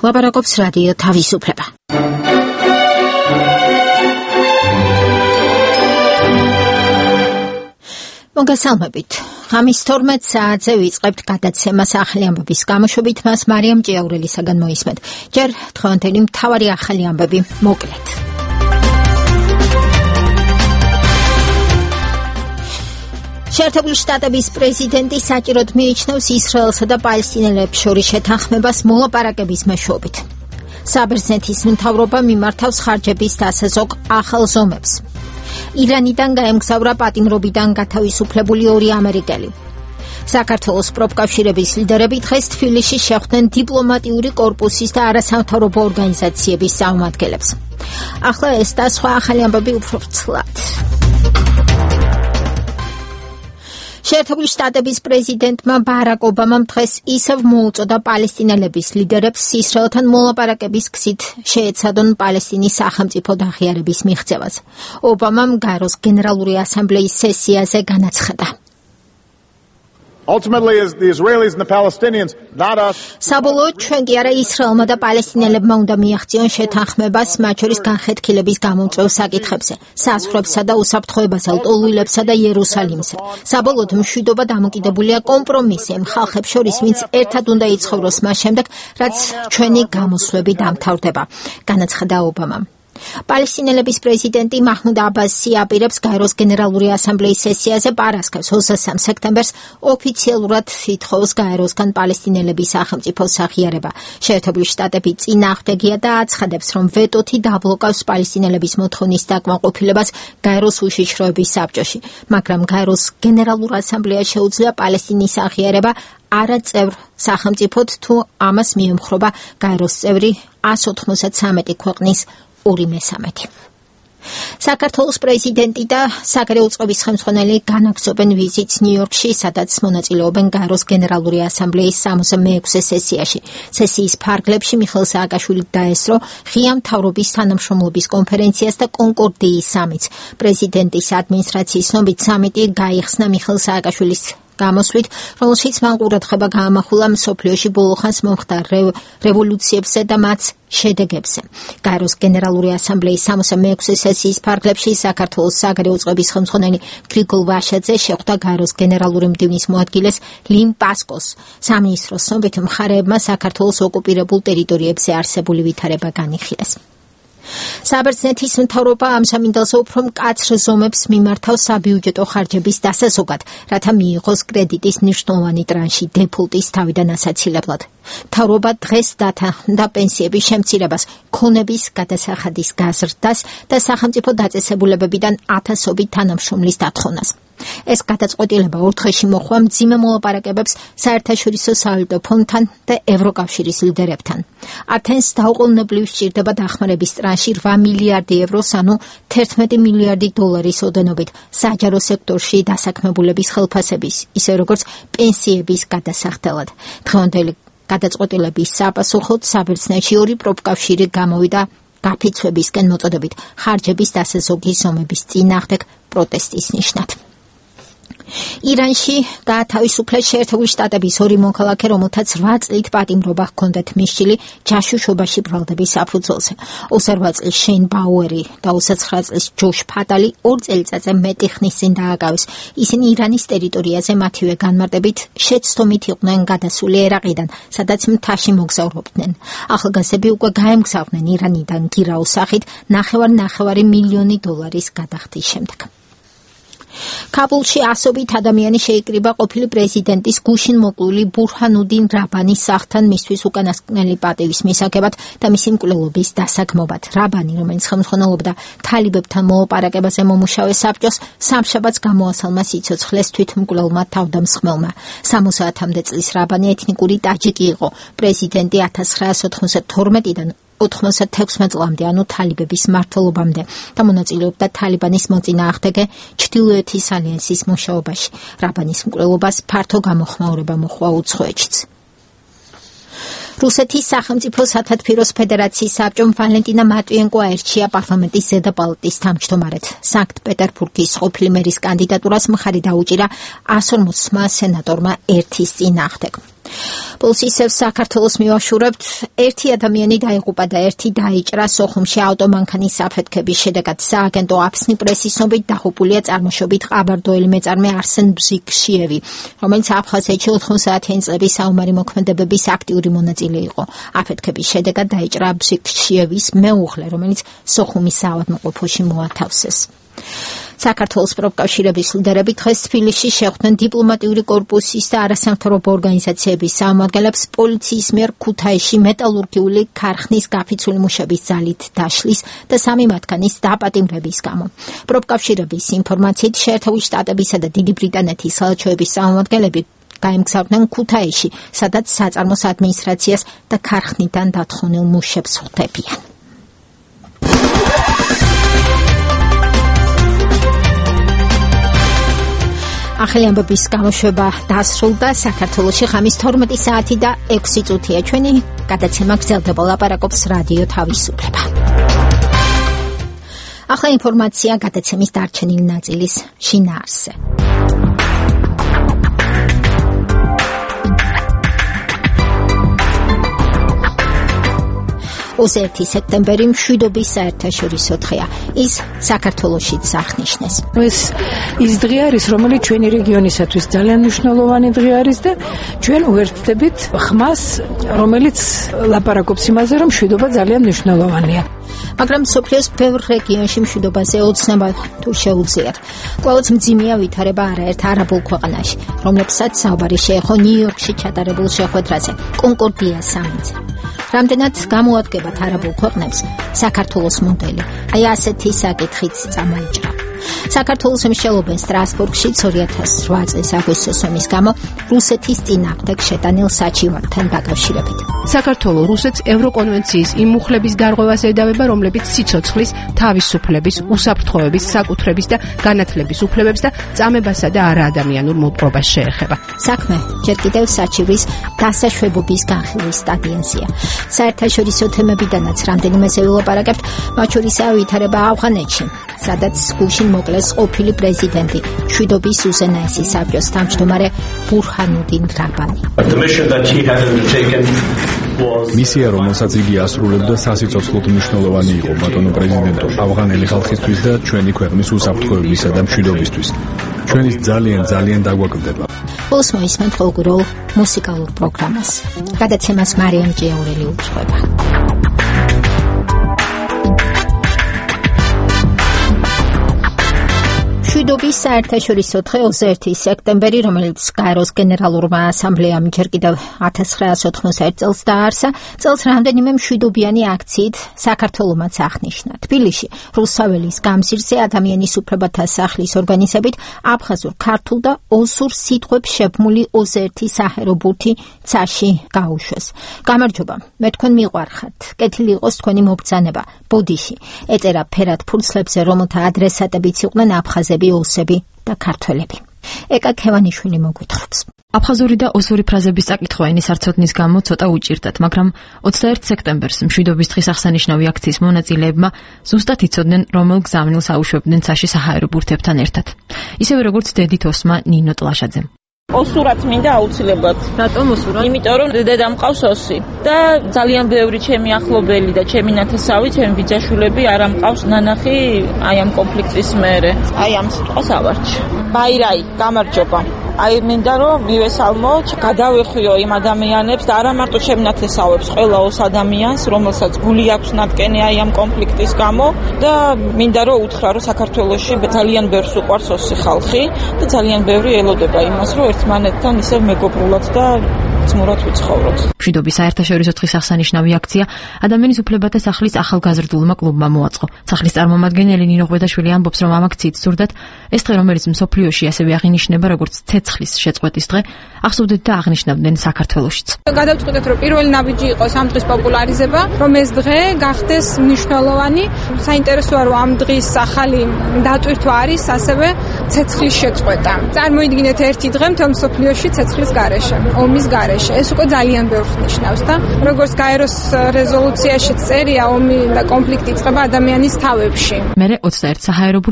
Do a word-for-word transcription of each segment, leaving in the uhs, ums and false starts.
ლაპარაკობს რადიო თავისუფლება. მოგესალმებით. ღამის თორმეტ საათზე ვიწყებთ გადაცემას ახალი ამბების გამოშვებით, მას მარიამ ჭიაურელისაგან მოისმენთ. ჯერ დღევანდელი მთავარი ახალი ამბები მოკლედ. შეერთებული შტატების პრეზიდენტი საჭიროდ მიიჩნევს ისრაელსა და პალესტინელებს შორის შეთანხმებას მოლაპარაკების მეშვეობით. საბერძნეთის მთავრობა მიმართავს ხარჯების დასაზოგ ახალ ზომებს. ირანიდან გაემგზავრა პატიმრობიდან გათავისუფლებული ორი ამერიკელი. საქართველოს პროფკავშირების ლიდერები დღეს თბილისში შეხვდნენ დიპლომატიური კორპუსის და არასამთავრობო ორგანიზაციების წარმომადგენლებს. ახლა ეს და სხვა ახალი ამბები უფრო ცლად. შეერთებული შტატების პრეზიდენტმა ბარაკ ობამამ დღეს ისევ მოუწოდა პალესტინელების ლიდერებს ისრაელთან მოლაპარაკების გზით შეეცადონ პალესტინის სახელმწიფო აღიარების მიღწევას. ობამამ გაეროს გენერალური ასამბლეის სესიაზე განაცხადა. Ultimately, is the Israelis and the Palestinians, not us. საბოლოოდ ჩვენ კი არა ისრაელმა და პალესტინელებმა უნდა მიაღწიონ შეთანხმებას მათ შორის განხეთქილების გამომწვევ საკითხებზე, საზღვრებსა და უსაფრთხოებასა, ლტოლვილებსა და იერუსალიმზე. საბოლოოდ მშვიდობა დამოკიდებულია კომპრომისზე ხალხებს შორის, ვინც ერთად უნდა იცხოვროს მას შემდეგ, რაც ჩვენი გამოსვლები დამთავრდება, განაცხადა ობამამ. პალესტინელების პრეზიდენტი მაჰმუდ აბასი აპირებს გაეროს გენერალური ასამბლეის სესიაზე პარასკევს ოცდამესამე სექტემბერს ოფიციალურად ითხოვს გაეროსგან პალესტინელების სახელმწიფოს აღიარება. შეერთებული შტატები წინააღმდეგია და აცხადებს, რომ ვეტოთი დაბლოკავს პალესტინელების მოთხოვნის დაკმაყოფილებას გაეროს უშიშროების საბჭოში, მაგრამ გაეროს გენერალურ ასამბლეას შეუძლია პალესტინის აღიარება არაწევრ სახელმწიფოდ, თუ ამას მიემხრობა გაეროს წევრი εκατს ოთხმოცდამეტი ქვეყნის ორი მესამედი. საქართველოს პრეზიდენტი და საგარეო წყობის ხელმძღვანელი განაგრძობენ ვიზიტს ნიუ-იორკში, სადაც მონაწილეობენ გაეროს გენერალური ასამბლეის სამოცდე მეექვსე სესიაში. სესიის ფარგლებში მიხეილ სააკაშვილი დაესწრო ღია მთავრობის თანამშრომლობის კონფერენციას და კონკორდიის სამიტს. პრეზიდენტის ადმინისტრაციის ცნობით სამიტი გაიხსნა მიხეილ სააკაშვილის გამოსვლით, რომელშიც მან ყურადღება გაამახვილა მსოფლიოში ბოლოხანს მომხდარ რევოლუციებზე და მათ შედეგებზე. გაეროს გენერალური ასამბლეის სამოცდე მეექვსე სესიის ფარგლებში საქართველოს საგარეო წყობის ხელმძღვანელი გრიგოლ ვაშაძე შეხვდა გაეროს გენერალური მდივნის მოადგილეს ლიმ პასკოს. სამინისტროს ცნობით მხარეებმა საქართველოს ოკუპირებულ ტერიტორიებზე არსებული ვითარება განიხილეს. საბერძნეთის მთავრობა ამ სამინდალზე უფრო მკაცრ ზომებს მიმართავს საბიუჯეტო ხარჯების დასაზოგად, რათა მიიღოს კრედიტის მნიშვნელოვანი ტრანში დეფოლტის თავიდან ასაცილებლად. მთავრობა დღეს დათანხმდა პენსიების შემცირებას, ქონების გადასახადის გაზრდას და სახელმწიფო დაწესებულებებიდან ათასობით თანამშრომლის დათხოვნას. ეს გადაწყვეტილება ორ დღეში მოხდა მძიმე მოლაპარაკებებს საერთაშორისო სავალუტო ფონდთან და ევროკავშირის ლიდერებთან. ათენს დაუყოვნებლივ სჭირდება დახმარების ტრანში რვა მილიარდი ევროს, ანუ თერთმეტი მილიარდი დოლარის ოდენობით საჯარო სექტორში დასაქმებულების ხელფასების, ისე როგორც პენსიების გადასახდელად. დღევანდელი გადაწყვეტილების საპასუხოდ საბერძნეთში ორი პროფკავშირი გამოვიდა გაფიცვებისკენ მოწოდებით ხარჯების დასაზოგის ზომების წინააღმდეგ პროტესტის ნიშნად. ირანში გაათავისუფლეს შეერთებული შტატების ორი მოქალაქე, რომელთაც რვა წლით პატიმრობა ჰქონდათ მისჯილი ჯაშუშობაში ბრალდების საფუძველზე. ოცდაორ წლის შეინ ბაუერი და ოცდაცხრა წლის ჯოშ ფატალი ორ წელიწადზე მეტი ხნის წინ დააგავეს. ისინი ირანის ტერიტორიაზე მათივე განმარტებით შეცდომით იყვნენ გადასული ერაყიდან, სადაც მთაში მოგზაურობდნენ. ახალგაზრდები უკვე გაემგზავრნენ ირანიდან გირაოს სახით ნახევარ-ნახევარი მილიონი დოლარის გადახდის შემდეგ. კაბულში ასობით ადამიანი შეიკრიბა ყოფილი პრეზიდენტის გუშინ მოკლული ბურჰანუდინ რაბანის სახლთან მისთვის უკანასკნელი პატივის მისაღებად და მისი მკვლელობის დასაგმობად. რაბანი, რომელიც ხელმძღვანელობდა თალიბებთან მოლაპარაკებაზე მომუშავე საბჭოს, სამშაბათს გამოასალმა სიცოცხლეს თვითმკვლელმა თავდამსხმელმა. სამოცდაათამდე წლის რაბანი ეთნიკური ტაჯიკი იყო. პრეზიდენტი ათას ცხრაასი ოცდათორმეტიდან ოთხმოცდათექვსმეტ წლამდე, ანუ თალიბების მმართველობამდე და მონაწილეობდა თალიბანის მოწინააღმდეგე ჩრდილოეთის ალიანსის მუშაობაში. რაბანის მკვლელობას ფართო გამოხმაურება მოჰყვა უცხოეთშიც. რუსეთის სახელმწიფო სათათბიროს ფედერაციის საბჭომ ვალენტინა მატვიენკო აირჩია პარლამენტის ზედა პალატის თავმჯდომარედ. სანქტ-პეტერბურგის ყოფილი მერის კანდიდატურას მხარი დაუჭირა ასორმოცმა სენატორმა ერთის წინააღმდეგ. Pulsis საქართველოს მივაშურებთ ერთი ადამიანი დაიღუპა და ერთი დაიჭრა სოხუმში ავტომანქანის საფეთქების შედეგად. სააგენტო აფსნი პრესის ცნობით დაღუპულია წარმოშობით ყაბარდოელი მეწარმე არსენ ბზიქშიევი, რომელიც აფხაზეთში ოთხმოცდაათიანი წლების საომარი მოქმედებების აქტიური მონაწილე იყო. აფეთქების შედეგად დაიჭრა ბზიქშიევის მეუღლე, რომელიც სოხუმის საავადმყოფოში მოათავსეს. საქართველოს პროფკავშირების ლიდერები დღეს თბილისში შეხვდნენ დიპლომატიური კორპუსის და არასამთავრობო ორგანიზაციების წარმომადგენლებს პოლიციის მიერ ქუთაისში მეტალურგიული ქარხნის გაფიცული მუშების ძალით დაშლის და სამი მათგანის დაპატიმრების გამო. პროფკავშირების ინფორმაციით შეერთებული შტატებისა და დიდი ბრიტანეთის საელჩოების წარმომადგენლები გაემგზავრნენ ქუთაისში, სადაც საწარმოს ადმინისტრაციას და ქარხნიდან დათხოვნილ მუშებს ხვდებიან. ახალი ამბების გამოშვება დასრულდა. საქართველოში ღამის თორმეტი საათი და ექვსი წუთია. ჩვენი გადაცემა გრძელდება. ლაპარაკობს რადიო თავისუფლება. ახლა ინფორმაცია გადაცემის დარჩენილი ნაწილის შინაარსზე. ოცი სექტემბერი მშვიდობის საერთაშორისო დღეა. ის საქართველოშიც აღნიშნეს. ეს ის დღე არის, რომელიც ჩვენი რეგიონისათვის ძალიან მნიშვნელოვანი დღე არის და ჩვენ უერთდებით ხმას, რომელიც ლაპარაკობს იმაზე, რომ მშვიდობა ძალიან მნიშვნელოვანია. მაგრამ მსოფლიოს ბევრ რეგიონში მშვიდობაზე ოცნება თუ შეუძლიათ. კვლავაც მძიმეა ვითარება არაერთ არაბულ ქვეყანაში, რომლებსაც საუბარი შეეხო ნიუ-იორკში ჩატარებულ შეხვედრაზე, კონკორდიას სამინზე. რამდენად გამოადგებათ არაბულ ქვეყნებს საქართველოს მოდელი. აი ასეთი საკითხიც წამოიჭრა. საქართველოს მსჯელობენ სტრასბურგში ორი ათას ოთხ წლის აგვისტოს ომის გამო რუსეთის წინააღმდეგ შეტანილ საჩივართან დაკავშირებით. საქართველოს რუსეთს ევროკონვენციის იმ მუხლების გარღვევას ედავება, რომლებიც სიცოცხლის, თავისუფლების, უსაფრთხოების, საკუთრების და განათლების უფლებებს და წამებასა და არაადამიანურ მოპყრობას შეეხება. საქმე ჯერ კიდევ საჩივრის დასაშვებობის განხილვის სტადიაზეა. საერთაშორისო თემებიდანაც რამდენიმეზე ვილაპარაკებთ, მათ შორისაა ვითარება ავღანეთში, სადაც გუშინ მოკლეს ყოფილი პრეზიდენტი, მშვიდობის უზენაესი საბჭოს თავმჯდომარე ბურჰანუდინ რაბანი. მისია, რომელსაც იგი ასრულებდა, სასიცოცხლოდ მნიშვნელოვანი იყო, ბატონო პრეზიდენტო, ავღანელი ხალხისთვის და ჩვენი ქვეყნის უსაფრთხოებისა და მშვიდობისთვის. ჩვენის ძალიან ძალიან დაგვაკლდება. ბოლოს მოისმენთ ფოლკლორულ მუსიკალურ პროგრამას. გადაცემას მარიამ ჭიაურელი უძღვება. მშვიდობის საერთაშორისო დღე ოცი სექტემბერი, რომელიც გაეროს გენერალურმა ასამბლეამ ჯერ კიდევ ათას ცხრაასი ოთხმოცდაერთი წელს დააარსა, წელს რამდენიმე მშვიდობიანი აქციით საქართველომაც აღნიშნა. თბილისში რუსაველის გამზირზე ადამიანის უფლებათა სახლის ორგანიზებით აფხაზურ, ქართულ და ოსურ სიტყვებს შებმული ოცი ერთი საჰაერო ბურთი ცაში გაუშვეს. გამარჯობა, მე თქვენ მიყვარხართ. კეთილი იყოს თქვენი მობრძანება. ბოდიში ეწერა ფერად ფურცლებზე, რომელთა ადრესატებიც იყვნენ აფხაზები, ოსები და ქართველები. ეკა ქევანიშვილი მოგვითხრობს. აფხაზური და ოსური ფრაზების წაკითხვა ენის არცოდნის გამო ცოტა უჭირდათ, მაგრამ ოცდაერთი სექტემბერს მშვიდობის დღის აღსანიშნავი აქციის მონაწილეებმა ზუსტად იცოდნენ, რომელ გზავნილს აუშვებდნენ ცაში საჰაერო ბურთებთან ერთად. ისევე როგორც დედით ოსმა ნინო ტლაშაძემ. ოსურად მინდა აუცილებლად. რატომ ოსურად? იმიტომ რომ დედა მყავს ოსი და ძალიან ბევრი ჩემი ახლობელი და ჩემი ნათესავი, ჩემი ბიძაშვილები არ ამყავს ნანახი აი ამ კონფლიქტის მერე. აი ამ სიტყვას ავარჩი. ბაირაი, გამარჯობა. აი მინდა რომ მივესალმო, გადავეხვიო იმ ადამიანებს და არა მარტო ჩემ ნათესავებს, ყველა ოს ადამიანს, რომელსაც გული აქვს ნატკენი აი ამ კონფლიქტის გამო და მინდა რომ უთხრა რომ საქართველოში ძალიან ბევრს უყვარს ოსი ხალხი და ძალიან ბევრი ელოდება იმას, რომ ერთმანეთთან ისევ მეგობრულად და ძმურად ვიცხოვროთ. მშვიდობის საერთაშორისო დღის აღსანიშნავი აქცია ადამიანის უფლებათა სახლის ახალგაზრდულმა კლუბმა მოაწყო. სახლის წარმომადგენელი ნინო ღვედაშვილი ამბობს, რომ ამ აქციით ზრდათ ეს დღე, რომელიც მსოფლიოში ასევე აღინიშნება როგორც ცეცხლის შეწყვეტის დღე, ახსოვდეთ და აღნიშნავდნენ საქართველოშიც. გადავწყვიტეთ, რომ პირველი ნაბიჯი იყოს ამ დღის პოპულარიზება, რომ ეს დღე გახდეს მნიშვნელოვანი. საინტერესოა, რომ ამ დღის ახალი დატვირთვა არის ასევე ცეცხლის შეწყვეტა. წარმოიდგინეთ ერთი დღე მთელ მსოფლიოში ცეცხლის გარეშე, ომის გარეშე. ეს უკვე ძალიან ბევრს ნიშნავს და როგორც გაეროს რეზოლუციაში წერია, ომი და კონფლიქტი იწყება ადამიანის თავებში. მერე ოცდაერთი საჰაერო ბურთს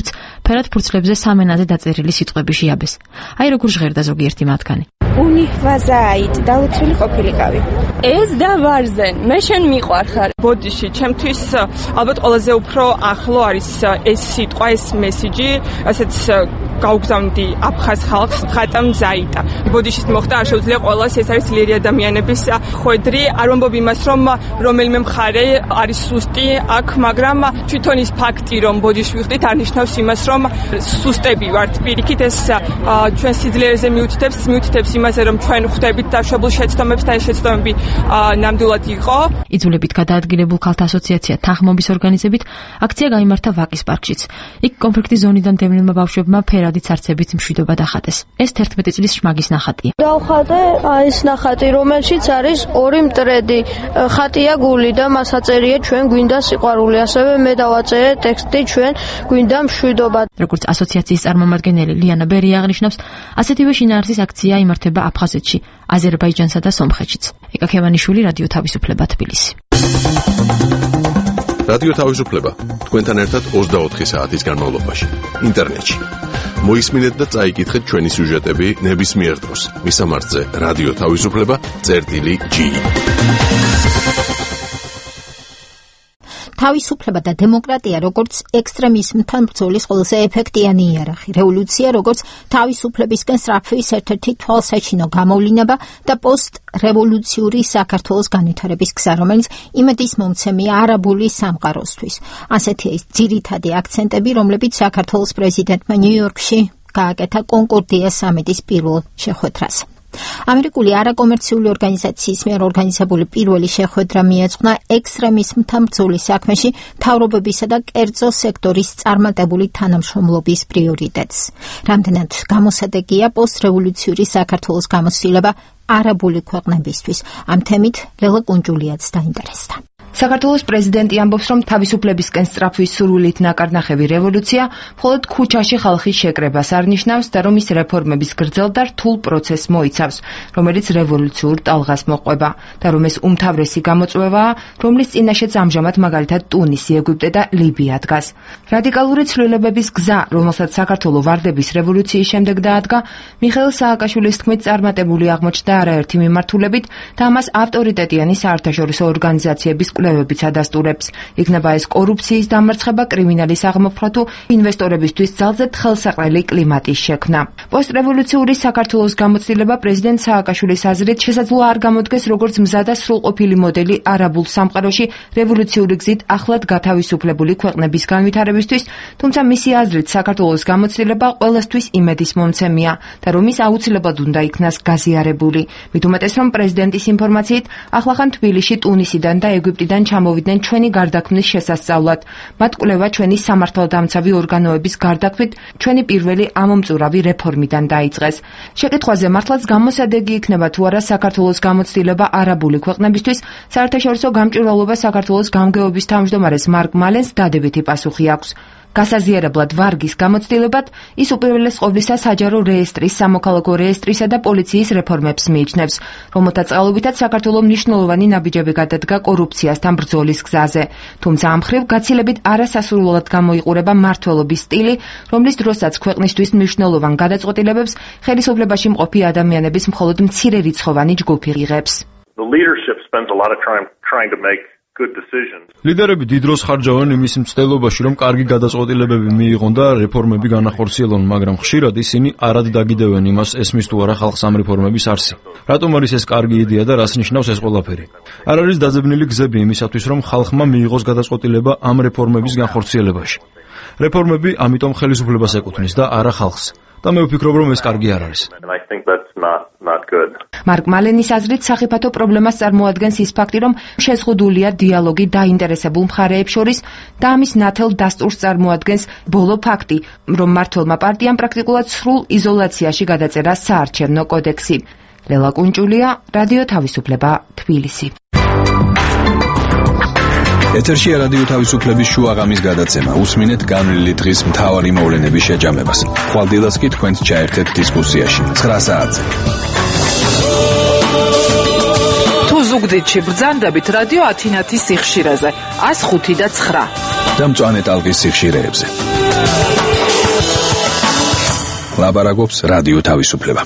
ფერად ფურცლებზე სამენაზე დაწერილი სიტყვები შეაბეს. აი როგორ ჟღერდა ზოგიერთი მათგანი. უნიჰვაზაით დაუცველი ყოფილიყავი. ეს და ვარზენ, მე შენ მიყვარხარ. ბოდიში, ჩემთვის ალბათ ყველაზე უფრო ახლო არის ეს სიტყვა, ეს მესიჯი, ასეც გავგზავნდი აფხაზ ხალხს, ხატამ ზაიტა. ბოდიშის მოხდა არ შეუძლია ყველას, ეს არის ძლიერი ადამიანების ხვედრი. არ ვამბობ იმას, რომ რომელიმე მხარე არის სუსტი აქ, მაგრამ თვითონ ის ფაქტი, რომ ბოდიში ვიხდით, არ ნიშნავს იმას, რომ სუსტები ვართ. პირიქით ეს ჩვენ სიძლიერეზე მიუთითებს, მიუთითებს იმაზე, რომ ჩვენ ხვდებით დაშვებულ შეცდომებს და ეს შეცდომები ნამდვილად იყო. იძულებით გადაადგილებულ ქალთა ასოციაცია თანხმობის ორგანიზებით აქცია გაიმართა ვაკის პარკშიც. იქ კონფლიქტის ზონიდან დევნილმა ბავშვებმა ფერადი ცარცებით მშვიდობა დახატეს. ეს თერთმეტი წლის შმაგის ნახატია. დავხატე ეს ნახატი, რომელშიც არის ორი მტრედი. ხატია გული და მას აწერია ჩვენ გვინდა სიყვარული. ასევე მე დავაწერე ტექსტი ჩვენ გვინდა მშვიდობა. როგორც ასოციაციის წარმომადგენელი ლიანა ბერი აღნიშნავს, ასეთივე შინაარსის აქცია იმართება აფხაზეთში, აზერბაიჯანსა და სომხეთშიც. ეკა ქევანიშვილი, რადიო თავისუფლება, თბილისი. რადიო თავისუფლება თქვენთან ერთად ოცდაოთხი საათის განმავლობაში ინტერნეტში. მოისმინეთ და წაიკითხეთ ჩვენი სიუჟეტები ნებისმიერ დროს. მისამართზე რადიო თავისუფლება წერტილი ჯი. თავისუფლება და დემოკრატია როგორც ექსტრემიზმთან ბრძოლის ყველაზე ეფექტიანი იარაღი. რევოლუცია როგორც თავისუფლებისკენ სწრაფვის ერთ-ერთი თვალსაჩინო გამოვლინება და პოსტ-რევოლუციური საქართველოს განვითარების გზა, რომელიც იმედის მომცემია არაბული სამყაროსთვის. ასეთია ის ძირითადი აქცენტები, რომლებიც საქართველოს პრეზიდენტმა ნიუ-იორკში გააკეთა კონკორდია სამიტის პირველ შეხვედრაზე. ამერიკული არაკომერციული ორგანიზაციის მიერ ორგანიზებული პირველი შეხვედრა მიეძღვნა ექსტრემიზმთან ბრძოლის საქმეში მთავრობებისა და კერძო სექტორის წარმატებული თანამშრომლობის პრიორიტეტს. რამდენად გამოსადეგია პოსტრევოლუციური საქართველოს გამოცდილება არაბული ქვეყნებისთვის. ამ თემით ლელა კუნჯულიაც დაინტერესდა. საქართველოს პრეზიდენტი ამბობს, რომ თავისუფლებისკენ სწრაფვის სურვილით ნაკარნახევი რევოლუცია მხოლოდ ქუჩაში ხალხის შეკრებას არ ნიშნავს და რომ ის რეფორმების გრძელ და რთულ პროცესს მოიცავს, რომელიც რევოლუციურ ტალღას მოყვება და რომ ეს უმთავრესი გამოწვევაა, რომლის წინაშეც ამჟამად მაგალითად ტუნისი, ეგვიპტე და ლიბია დგას. რადიკალური ცვლილებების გზა, რომელსაც საქართველო ვარდების რევოლუციის შემდეგ დაადგა, მიხეილ სააკაშვილის თქმით წარმატებული აღმოჩნდა არაერთი მიმართულებით და ამას ავტორიტეტიანი საერთაშორისო ორგანიზაციების კვლევებიც ადასტურებს. იქნება ეს კორუფციის დამარცხება, კრიმინალის აღმოფხვრა თუ ინვესტორებისთვის ძალზედ ხელსაყრელი კლიმატის შექმნა. პოსტრევოლუციური საქართველოს გამოცდილება პრეზიდენტ სააკაშვილის აზრით შესაძლოა არ გამოდგეს როგორც მზა და სრულყოფილი მოდელი არაბულ სამყაროში რევოლუციური გზით ახლად გათავისუფლებული ქვეყნების განვითარებისთვის, თუმცა მისი აზრით საქართველოს გამოცდილება ყველასთვის იმედის მომცემია და რომ ის აუცილებლად უნდა იქნას გაზიარებული. მით უმეტეს, რომ პრეზიდენტის ინფორმაციით ახლახან თბილისში, ტუნისიდან და ეგვიპტიდან ჩამოვიდნენ ჩვენი გარდაქმნის შესასწავლად. მათ კვლევა ჩვენი სამართალდამცავი ორგანოების გარდაქმნით ჩვენი პირველი ამომწურავი რეფორმიდან დაიწყეს. შეკითხვაზე მართლაც გამოსადეგი იქნება თუ არა საქართველოს გამოცდილება არაბული ქვეყნებისთვის, საერთაშორისო გამჭვირვალობა საქართველოს გამგეობის თავმჯდომარეს მარკ მალენს დადებითი პასუხი აქვს. გასაზიარებლად ვარგის გამოცდილებად ის უპირველეს ყოვლისა საჯარო რეესტრის, სამოქალაქო რეესტრისა და პოლიციის რეფორმებს მიიჩნევს, რომელთა წყალობითაც საქართველოს მნიშვნელოვანი ნაბიჯები გადადგა კორუფციასთან ბრძოლის გზაზე. თუმცა ამ მხრივ გაცილებით არასასურველად გამოიყურება მმართველობის სტილი, რომლის დროსაც ქვეყნისთვის მნიშვნელოვან გადაწყვეტილებებს ხელისუფლებაში მყოფი ადამიანების მხოლოდ მცირერიცხოვანი ჯგუფი იღებს. The leadership spends a lot of time trying to make ლიდერები დიდ დროს ხარჯავენ იმის მცდელობაში, რომ კარგი გადაწყვეტილებები მიიღონ და რეფორმები განახორციელონ, მაგრამ ხშირად ისინი არად დაგიდევენ იმას, ესმის თუ არა ხალხს ამ რეფორმების არსი. რატომ არის ეს კარგი იდეა და რას ნიშნავს ეს ყველაფერი? არ არის დაძებნილი გზები იმისათვის, რომ ხალხმა მიიღოს გადაწყვეტილება ამ რეფორმების განხორციელებაში. რეფორმები ამიტომ ხელისუფლებას ეკუთვნის და არა ხალხს. და მე ვფიქრობ, რომ ეს კარგი არ არის. მარკ მალენის აზრით სახიფათო პრობლემას წარმოადგენს ის ფაქტი, რომ შეზღუდულია დიალოგი დაინტერესებულ მხარეებს შორის და ამის ნათელ დასტურს წარმოადგენს ბოლო ფაქტი, რომ მმართველმა პარტიამ პრაქტიკულად სრულ იზოლაციაში გადაწერა საარჩევნო კოდექსი. ლელა კუნჭულია, რადიო თავისუფლება, თბილისი. ეთერშია რადიო თავისუფლების შუაღამის გადაცემა. უსმინეთ განვლილი დღის მთავარი მოვლენების შეჯამებას. ხვალდილას კი თქვენს ჩაერთეთ დისკუსიაში. ცხრა საათზე. თუ ზუგდიდში ბრძანდებით რადიო ათინათის სიხშირეზე, ას ხუთი და ცხრა. და მწვანე ტალღის სიხშირეებზე. ლაპარაკობს რადიო თავისუფლება.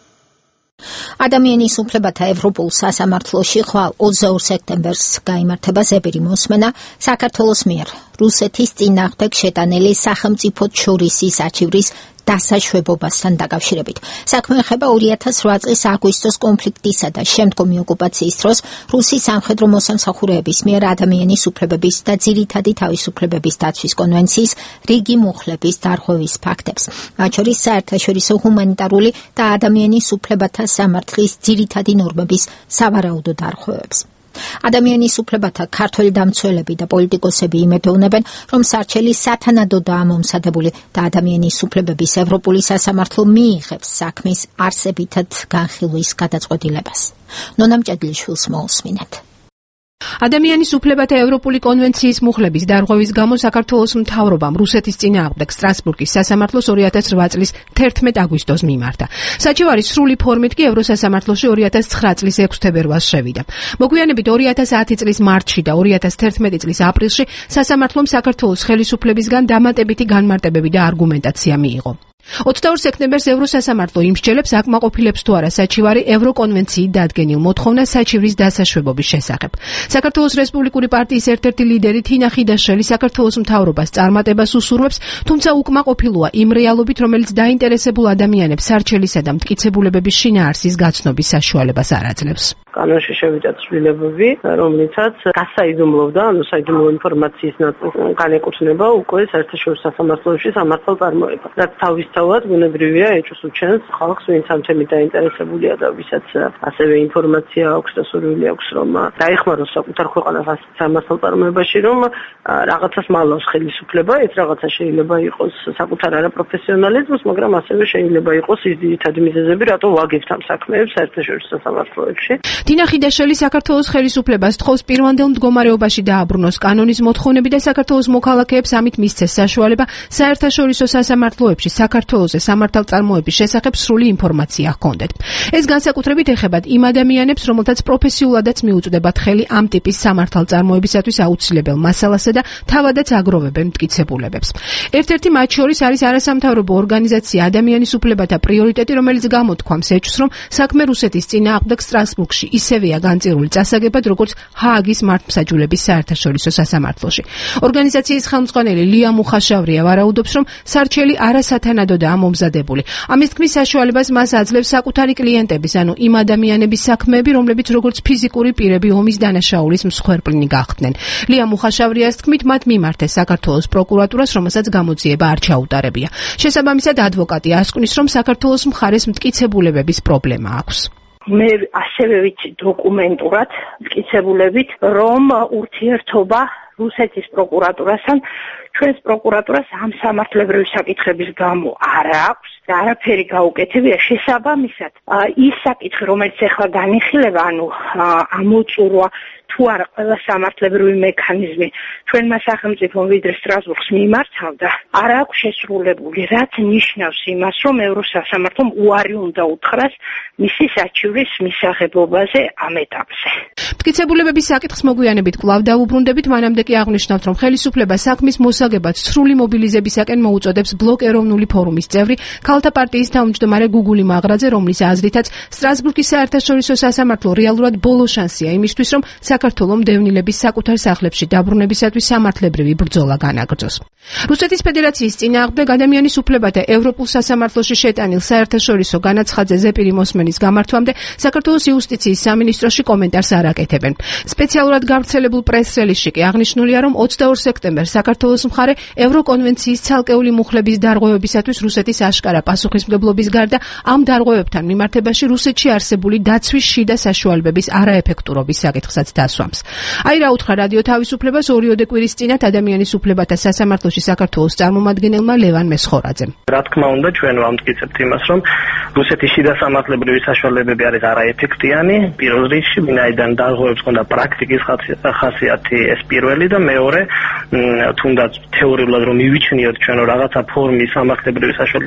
ადამიანის უფლებათა ევროპულ სასამართლოში ხვალ ოცდაორ სექტემბერს გაიმართება ზეპირი მოსმენა საქართველოს მიერ რუსეთის წინააღმდეგ შეტანილი სახელმწიფოთა შორის საჩივრის დასაშვებობასთან დაკავშირებით. საქმე ეხება ორი ათას რვა წლის აგვისტოს კონფლიქტისა და შემდგომი ოკუპაციის დროს რუსის სამხედრო მოსამსახურეების მიერ ადამიანის უფლებების და ძირითადი თავისუფლებების დაცვის კონვენციის რიგი მუხლების დარღვევის ფაქტებს, მათ შორის საერთაშორისო ჰუმანიტარული და ადამიანის უფლებათა სამართლის ძირითადი ნორმების სავარაუდო დარღვევებს. ადამიანის უფლებათა ქართველი დამცველები და პოლიტიკოსები იმედოვნებენ, რომ სარჩელი სათანადოდაა მომსადებული და ადამიანის უფლებების ევროპული სასამართლო მიიღებს საქმის არსებითად განხილვის გადაწყვეტილებას. ნონა მჭედლიშვილს მოусმინეთ. ადამიანის უფლებათა ევროპული კონვენციის მუხლების დარღვევის გამო საქართველოს მთავრობამ რუსეთის წინააღმდეგ სტრასბურგის სასამართლოს ორი ათას რვა წლის თერთმეტ აგვისტოს მიმართა. საჩივარი სრული ფორმით კი ევროსასამართლოში ორი ათას ცხრა წლის ექვსი თებერვალს შევიდა. მოგვიანებით ორი ათას ათი წლის მარტში და ორი ათას თერთმეტი წლის აპრილში სასამართლომ საქართველოს ხელისუფლებისგან დამატებითი განმარტებები და არგუმენტაცია მიიღო. ოცდაორ სექტემბერს ევროსასამართლო იმსჯელებს აკმაყოფილებს თუ არა საჩივარი ევროკონვენციით დადგენილ მოთხოვნას საჩივრის დასაშვებობის შესახებ. საქართველოს რესპუბლიკური პარტიის ერთ-ერთი ლიდერი თინა ხიდაშელი საქართველოს მთავრობას წარმატებას უსურვებს, თუმცა უკმაყოფილოა იმ რეალობით, რომელიც დაინტერესებულ ადამიანებს სარჩელისა და მტკიცებულებების შინაარსის გაცნობის საშუალებას არ აძლევს. კანონში შევიდა ცვლილებები, რომლითაც გასაიდუმლოვდა, ანუ საიდუმლო ინფორმაციის ნაწილს განეკუთვნება უკვე საერთაშორისო სასამართლოში სამართალ წარმოება. რაც თავისთავად ბუნებრივია ეჭვს უჩენს ხალხს, ვინც ამ თემით დაინტერესებულია და ვისაც ასევე ინფორმაცია აქვს და სურვილი აქვს, რომ დაეხმაროს საკუთარ ქვეყანას სამართალ წარმოებაში, რომ რაღაცას მალავს ხელისუფლება, ეს რაღაცა შეიძლება იყოს საკუთარ არაპროფესიონალიზმს, მაგრამ ასევე შეიძლება იყოს ის ძირითადი მიზეზები, რატო ვაგებთ ამ საქმეებს საერთაშორისო სასამართლოებში. თინა ხიდაშელი საქართველოს ხელისუფლებას თხოვს პირვანდელ მდგომარეობაში დააბრუნოს კანონის მოთხოვნები და საქართველოს მოქალაქეებს ამით მისცეს საშუალება საერთაშორისო სასამართლოებში საქართველოს სამართალწარმოების შესახებ სრული ინფორმაცია ჰქონდეთ. ეს განსაკუთრებით ეხებათ იმ ადამიანებს, რომელთაც პროფესიულადაც მიუწვდებათ ხელი ამ ტიპის სამართალწარმოებისათვის აუცილებელ მასალასა და თავადაც აგროვებენ მტკიცებულებებს. ერთ-ერთი მათ შორის არის არასამთავრობო ორგანიზაცია ადამიანის უფლებათა პრიორიტეტი, რომელიც გამოთქვამს ეჭვს, რომ საქმე რუსეთის წინააღმდეგ სტრასბურგში ისევეა განწირული წასაგებად, როგორც ჰააგის მართლმსაჯულების საერთაშორისო სასამართლოში. ორგანიზაციის ხელმძღვანელი ლია მუხაშავრია ვარაუდობს, რომ სარჩელი არასათანადოდაა მომზადებული. ამის თქმის საშუალებას მას აძლევს საკუთარი კლიენტების, ანუ იმ ადამიანების საქმეები, რომლებიც როგორც ფიზიკური პირები ომის დანაშაულის მსხვერპლნი გახდნენ. ლია მუხაშავრიას თქმით, მათ მიმართეს საქართველოს პროკურატურას, რომელსაც გამოძიება არ ჩაუტარებია. შესაბამისად, ადვოკატი ასკვნის, რომ საქართველოს მხარეს მტკიცებულებების პრობლემა აქვს. მე ასევე ვიცი დოკუმენტურად მტკიცებულებით, რომ ურთიერთობა რუსეთის პროკურატურასთან ჩვენს პროკურატურას ამ სამართლებრივი საკითხების გამო არ აქვს და არაფერი გაუკეთებია. შესაბამისად, ის საკითხი, რომელიც ახლა განიხილება, ანუ ამოწურვა თუ არა ყველა სამართლებრივი მექანიზმი ჩვენმა სახელმწიფომ ვიდრე სტრასბურგს მიმართავდა, არ აქვს შესრულებული, რაც ნიშნავს იმას, რომ ევროსასამართლომ უარი უნდა უთხრას მისი საჩივრის მისაღებობაზე ამ ეტაპზე. მტკიცებულებების საკითხს მოგვიანებით კვლავ დაუბრუნდებით, მანამდე კი აღნიშნავთ, რომ ხელისუფლება საქმის მოსაგებად სრული მობილიზებისაკენ მოუწოდებს ბლოკ ეროვნული ფორუმის წევრი ქალთა პარტიის თავმჯდომარე გუგული მაღრაძე, რომლის აზრითაც სტრასბურგის საერთაშორისო სასამართლო რეალურად ბოლო შანსია იმისთვის, რომ საქართველოს დევნილების საკუთარ სახლებში დაბრუნებისათვის სამართლებრივი ბრძოლა განაგრძოს. რუსეთის ფედერაციის წინააღმდეგ ადამიანის უფლებათა ევროპულ სასამართლოში შეტანილ საერთაშორისო განაცხადზე ზეპირი მოსმენის გამართვამდე საქართველოს იუსტიციის სამინისტროში კომენტარს არ აკეთებენ. სპეციალურად გავრცელებულ პრეს-რელიზში კი აღნიშნულია, რომ ოცდაორ სექტემბერს საქართველოს მხარე ევროკონვენციის ცალკეული მუხლების დარღვევებისათვის რუსეთის აშკარა პასუხისმგებლობის გარდა ამ დარღვევებთან მიმართებაში რუსეთში არსებული დაცვის შიდა საშუალებების არაეფექტურობის საკითხსაც დასვამს. აი რა უთხრა რადიო თავისუფლებას ორიოდე კვირის წინათ ადამიანის უფლებათა სასამართლოში საქართველოს წარმომადგენელმა ლევან მესხორაძემ. რა თქმა უნდა, ჩვენ ვამტკიცებთ იმას, რომ რუსეთის შიდა სამართლებრივი საშუალებები არის არაეფექტიანი, პირველ რიგში, ვინაიდან დარღვევებს ჰქონდა პრაქტიკის ხასიათი, ეს პირველი და მეორე, თუნდაც თეორიულად რომ მივიჩნიოთ ჩვენ რაღაცა ფორმის სამართლებრივი საშუალებები არსებობს,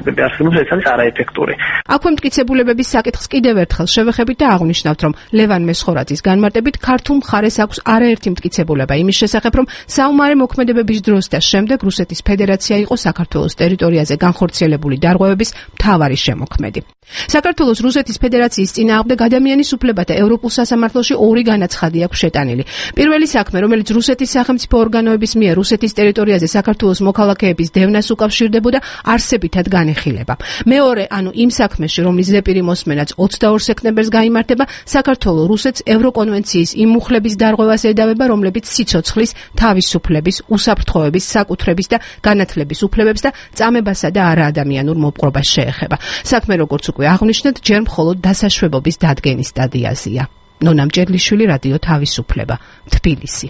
შესაძლებლობებს ეს არის არაეფექტური. აქვე მტკიცებულებების საკითხს კიდევ ერთხელ შევეხებით და აღვნიშნავთ, რომ ლევან მესხორაძის განმარტებით ქართულ მხარეს აქვს არაერთი მტკიცებულება იმის შესახებ, რომ საომარი მოქმედებების დროს და შემდეგ რუსეთის ფედერაცია იყო საქართველოს ტერიტორიაზე განხორციელებული დარღვევების მთავარი შემოქმედი. საქართველოს რუსეთის ფედერაციის წინააღმდეგ ადამიანის უფლებათა ევროპულ სასამართლოში ორი განაცხადი აქვს შეტანილი. პირველი საქმე, რომელიც რუსეთის სახელმწიფო ორგანოების მიერ რუსეთის ტერიტორიაზე საქართველოს მოქალაქეების დევნას უკავშირდებოდა, არსებითად განეხილება. მეორე, ანუ იმ საქმეში, რომლის ზეპირი მოსმენაც ოცდაორ სექტემბერს გაიმართება, საქართველოს რუსეთს ევროკონვენციის იმ მუხლების დარღვევას ედავება, რომლებიც სიცოცხლის, თავისუფლების, უსაფრთხოების, საკუთრების და განათლების უფლებებს და წამებასა და არაადამიანურ მოპყრობას შეეხება. საქმე როგორც უკვე აღნიშნეთ, ჯერ მხოლოდ დასაშვებობის დადგენის სტადიაზეა. ნონა მჭედლიშვილი, რადიო თავისუფლება, თბილისი.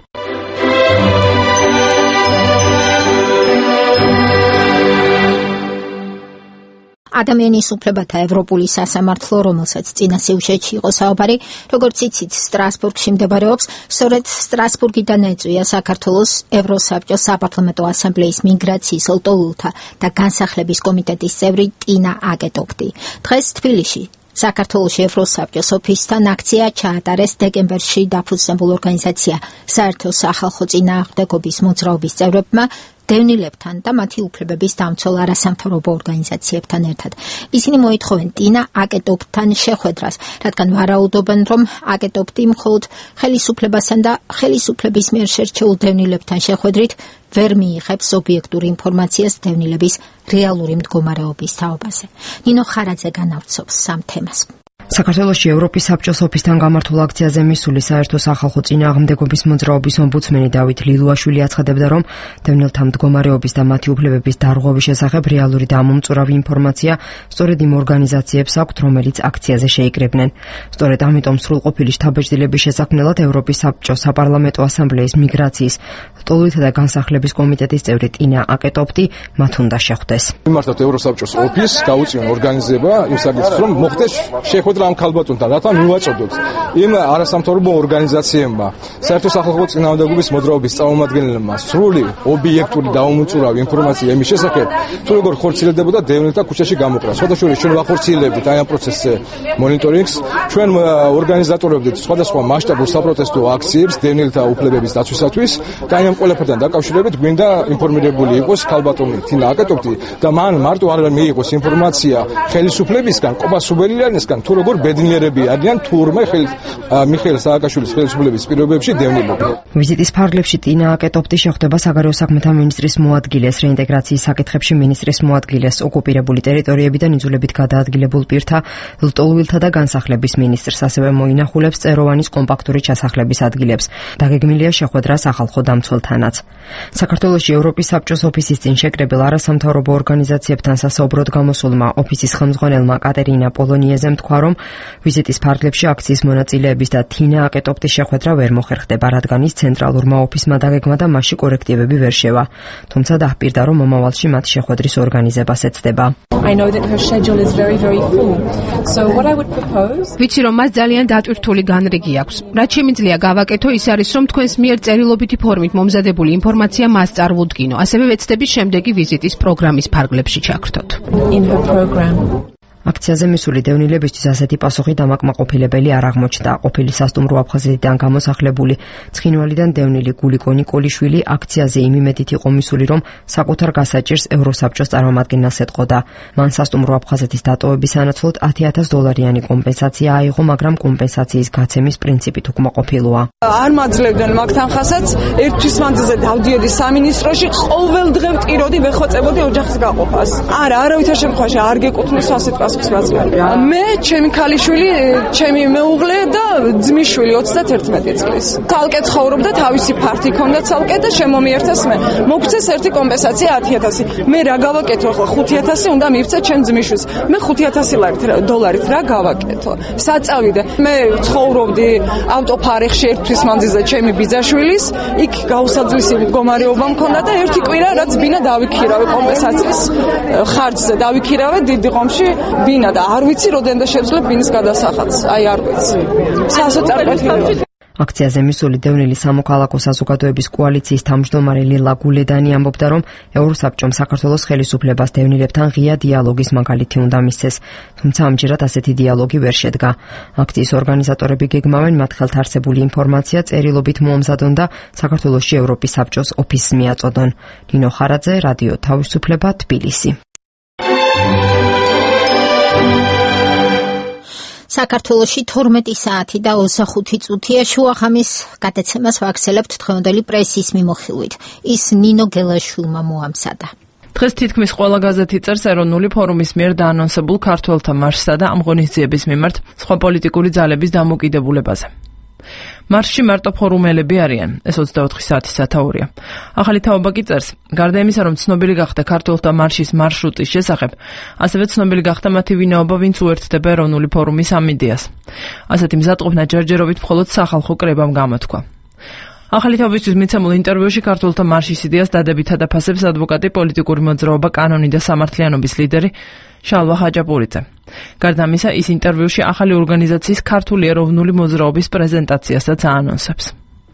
ადამიანის უფლებათა ევროპული სასამართლო, რომელსაც წინა სიუჟეტში იყო საუბარი, როგორც იცით, სტრასბურგში მდებარეობს, სწორედ სტრასბურგიდან ეწვია საქართველოს ევროსაბჭოს საპარლამენტო ასამბლეის მიგრაციის, ლტოლვილთა და განსახლების კომიტეტის წევრი ტინა აკეტოპტი. დღეს თბილისში საქართველოს ევროსაბჭოს ოფისთან აქცია ჩაატარეს დეკემბერში დაფუძნებულ ორგანიზაცია საერთო სახალხო წინააღმდეგობის მოძრაობის წევრებმა, დევნილებთან და მათი უფლებების დამცველ არასამთავრობო ორგანიზაციებთან ერთად. ისინი მოითხოვენ ტინა აკეტოპტთან შეხვედრას, რადგან ვარაუდობენ, რომ აკეტოპტი მხოლოდ ხელისუფლებასთან და ხელისუფლების მიერ შერჩეულ დევნილებთან შეხვედრით ვერ მიიღებს ობიექტურ ინფორმაციას დევნილების რეალური მდგომარეობის თაობაზე. ნინო ხარაძე განავრცობს სამ თემას. საქართველოში ევროპის საბჭოს ოფისთან გამართულ აქციაზე მისული საერთო სახალხო წინააღმდეგობის მოძრაობის ომბუდსმენი დავით ლილუაშვილი აცხადებდა, რომ დევნილთა მდგომარეობის და მათი უფლებების დარღვევის შესახებ რეალური და ამომწურავი ინფორმაცია სწორედ იმ ორგანიზაციებს აქვთ, რომელიც აქციაზე შეიკრიბნენ. სწორედ ამიტომ სრულყოფილი შთაბეჭდილების შესაქმნელად ევროპის საბჭოს საპარლამენტო ასამბლეის მიგრაციის, ლტოლვილთა და განსახლების კომიტეტის წევრი ტინა აკეტოპტი მათ უნდა შეხვდეს. მიმართოთ ევროსაბჭოს ოფისს, გაუწიონ ორგანიზება იმ საკითხს, რომ მოხდეს შეხვედრა ამ ქალბატონთან, რათა მივაწოდოთ იმ არასამთავრობო ორგანიზაციებმა, საერთო სახალხო წინააღმდეგობის მოძრაობის წარმომადგენლებმა სრული, ობიექტური და ამომწურავი ინფორმაცია იმის შესახებ, თუ როგორ ხორციელდებოდა დევნილთა ქუჩაში გამოყრა. სხვადასხვა ჩვენ ვახორციელებდით აი ამ პროცესზე მონიტორინგს, ჩვენ ორგანიზატორებდით სხვადასხვა მასშტაბურ საპროტესტო აქციებს დევნილთა უფლებების დაცვისათვის და აი ამ ყველაფერთან დაკავშირებით გვინდა ინფორმირებული იყოს ქალბატონი ტინა აკეტოპტი და მან მარტო არ მიიღოს ინფორმაცია ხელისუფლებისგან, კობა სუბერლიანისგან, თუ როგორ ბედნიერები არიან თურმე მიხეილ სააკაშვილის ხელისუფლების პირობებში დევნილები. ვიზიტის ფარგლებში ტინა აკეტოპტი შეხვდება საგარეო საქმეთა მინისტრის მოადგილეს, რეინტეგრაციის საკითხებში მინისტრის მოადგილეს, ოკუპირებული ტერიტორიებიდან იძულებით გადაადგილებულ პირთა, ლტოლვილთა და განსახლების მინისტრს, ასევე მოინახულებს წეროვანის კომპაქტური ჩასახლების ადგილებს. დაგეგმილია შეხვედრა სახალხო დამცველთანაც. საქართველოში ევროპის საბჭოს ოფისის წინ შეკრებილ არასამთავრობო ორგანიზაციებთან სასაუბროდ გამოსულმა ოფისის ხელმძღვანელმა კატერინა პოლონიეზემ თქვა, რომ ვიზიტის ფარგლებში აქციის მონაწილეების და ტინა აკეტოპტის შეხვედრა ვერ მოხერხდება, რადგან ის ცენტრალურმა ოფისმა დაგეგმა და მასში კორექტივები ვერ შევა. თუმცა დაჰპირდა, რომ მომავალში მათ შეხვედრის ორგანიზებას ეცდება. ვიცი, რომ მას ძალიან დატვირთული განრიგი აქვს. რაც შემიძლია გავაკეთო, ის არის, რომ თქვენს მიერ წერილობითი ფორმით მომზადებული ინფორმაცია მას წარმოვდგინო. ასევე ვეცდები შემდეგი ვიზიტის პროგრამის ფარგლებში ჩაქრთოთ. აქციაზე მისული დევნილებისთვის ასეთი პასუხი დამაკმაყოფილებელი არ აღმოჩნდა. ყოფილი სასტუმრო აფხაზეთიდან გამოსახლებული ცხინვალიდან დევნილი გულიკო ნიკოლიშვილი აქციაზე იმ იმედით იყო მისული, რომ საკუთარ გასაჭირს ევროსაბჭოს წარმომადგენელს ეტყოდა. მან სასტუმრო აფხაზეთის დატოვების სანაცვლოდ ათი ათას დოლარიანი კომპენსაცია აიღო, მაგრამ კომპენსაციის გაცემის პრინციპით უკმაყოფილოა. არ მაძლევდნენ მაგ თანხასაც, ერთ თვის მანძილზე დავდიოდი სამინისტროში, ყოველ დღე ვტიროდი ვეხვეწებოდი ოჯახის გაყოფას. არა, არავითარ შემთხვევაში არ გეკუთვნის ასეთ პასუხს. მე, ჩემი ქალიშვილი, ჩემი მეუღლე და ძმისშვილი ოცდაერთი წლის. ცალკე ცხოვრობდა, თავისი ფართი ჰქონდა ცალკე და შემომიერთეს მე. მოგცეს ერთი კომპენსაცია ათი ათასი. მე რა გავაკეთო ახლა? ხუთი ათასი უნდა მივცე ჩემ ძმისშვილს. მე ხუთი ათასი დოლარით რა გავაკეთო? საწავიდე. მე ცხოვრობდი ავტოფარეხში ერთ თვის მანძილზე ჩემი ბიძაშვილის, იქ გაუსაძლისი მდგომარეობა მქონდა და ერთი კვირა რაც ბინა დავიქირავე კომპენსაციის ხარჯზე დავიქირავე დიდი ღომში ბინა და არ ვიცი, რამდენდა შეძლებ ბინის გადასახადს. აი არ ვიცი. სასოწარკვეთილი აქციაზე მისული დევნილი სამოქალაქო საზოგადოების კოალიციის თავმჯდომარე ლილა გულედანი ამბობდა, რომ ევროსაბჭომ საქართველოს ხელისუფლებას დევნილებთან ღია დიალოგის მაგალითი უნდა მისცეს, თუმცა ამჯერად ასეთი დიალოგი ვერ შედგა. აქციის ორგანიზატორები გეგმავენ მათ ხელთ არსებული ინფორმაცია წერილობით მოამზადონ და საქართველოში ევროპის საბჭოს ოფისს მიაწოდონ. ნინო ხარაძე, რადიო თავისუფლება, თბილისი. საქართველოში თორმეტი საათი და ოცდახუთი წუთია შუაღამის გადაცემას ვაგრძელებთ დღევანდელი პრესის მიმოხილვით. ის ნინო გელაშვილმა მოამზადა. დღეს თითქმის ყველა გაზეთი წერს ეროვნული ფორუმის მიერ დაანონსებულ ქართველთა მარშსა და ამ ღონისძიების მიმართ სხვა პოლიტიკური ძალების დამოკიდებულებაზე. მარშში მარტო ფორუმელები არიან, ეს ოცდაოთხი საათის სათაურია. ახალი თაობა კი წერს, გარდა იმისა, რომ ცნობილი გახდა ქართველთა მარშის მარშრუტის შესახებ, ასევე ცნობილი გახდა მათი ვინაობა, ვინც უერთდება ეროვნული ფორუმის ამ იდეას. ასეთი მზადყოფნა ჯერჯერობით მხოლოდ სახალხო კრებამ გამოთქვა. ახალი თაობისთვის მიცემულ ინტერვიუში ქართველთა მარშის იდეას დადებითად აფასებს ადვოკატი, პოლიტიკური მოძრაობა კანონი და სამართლიანობის ლიდერი შალვა ხაჭაპურიძე. გარდა ამისა, ის ინტერვიუში ახალი ორგანიზაციის ქართული ეროვნული მოძრაობის პრეზენტაციასაც აანონსებს.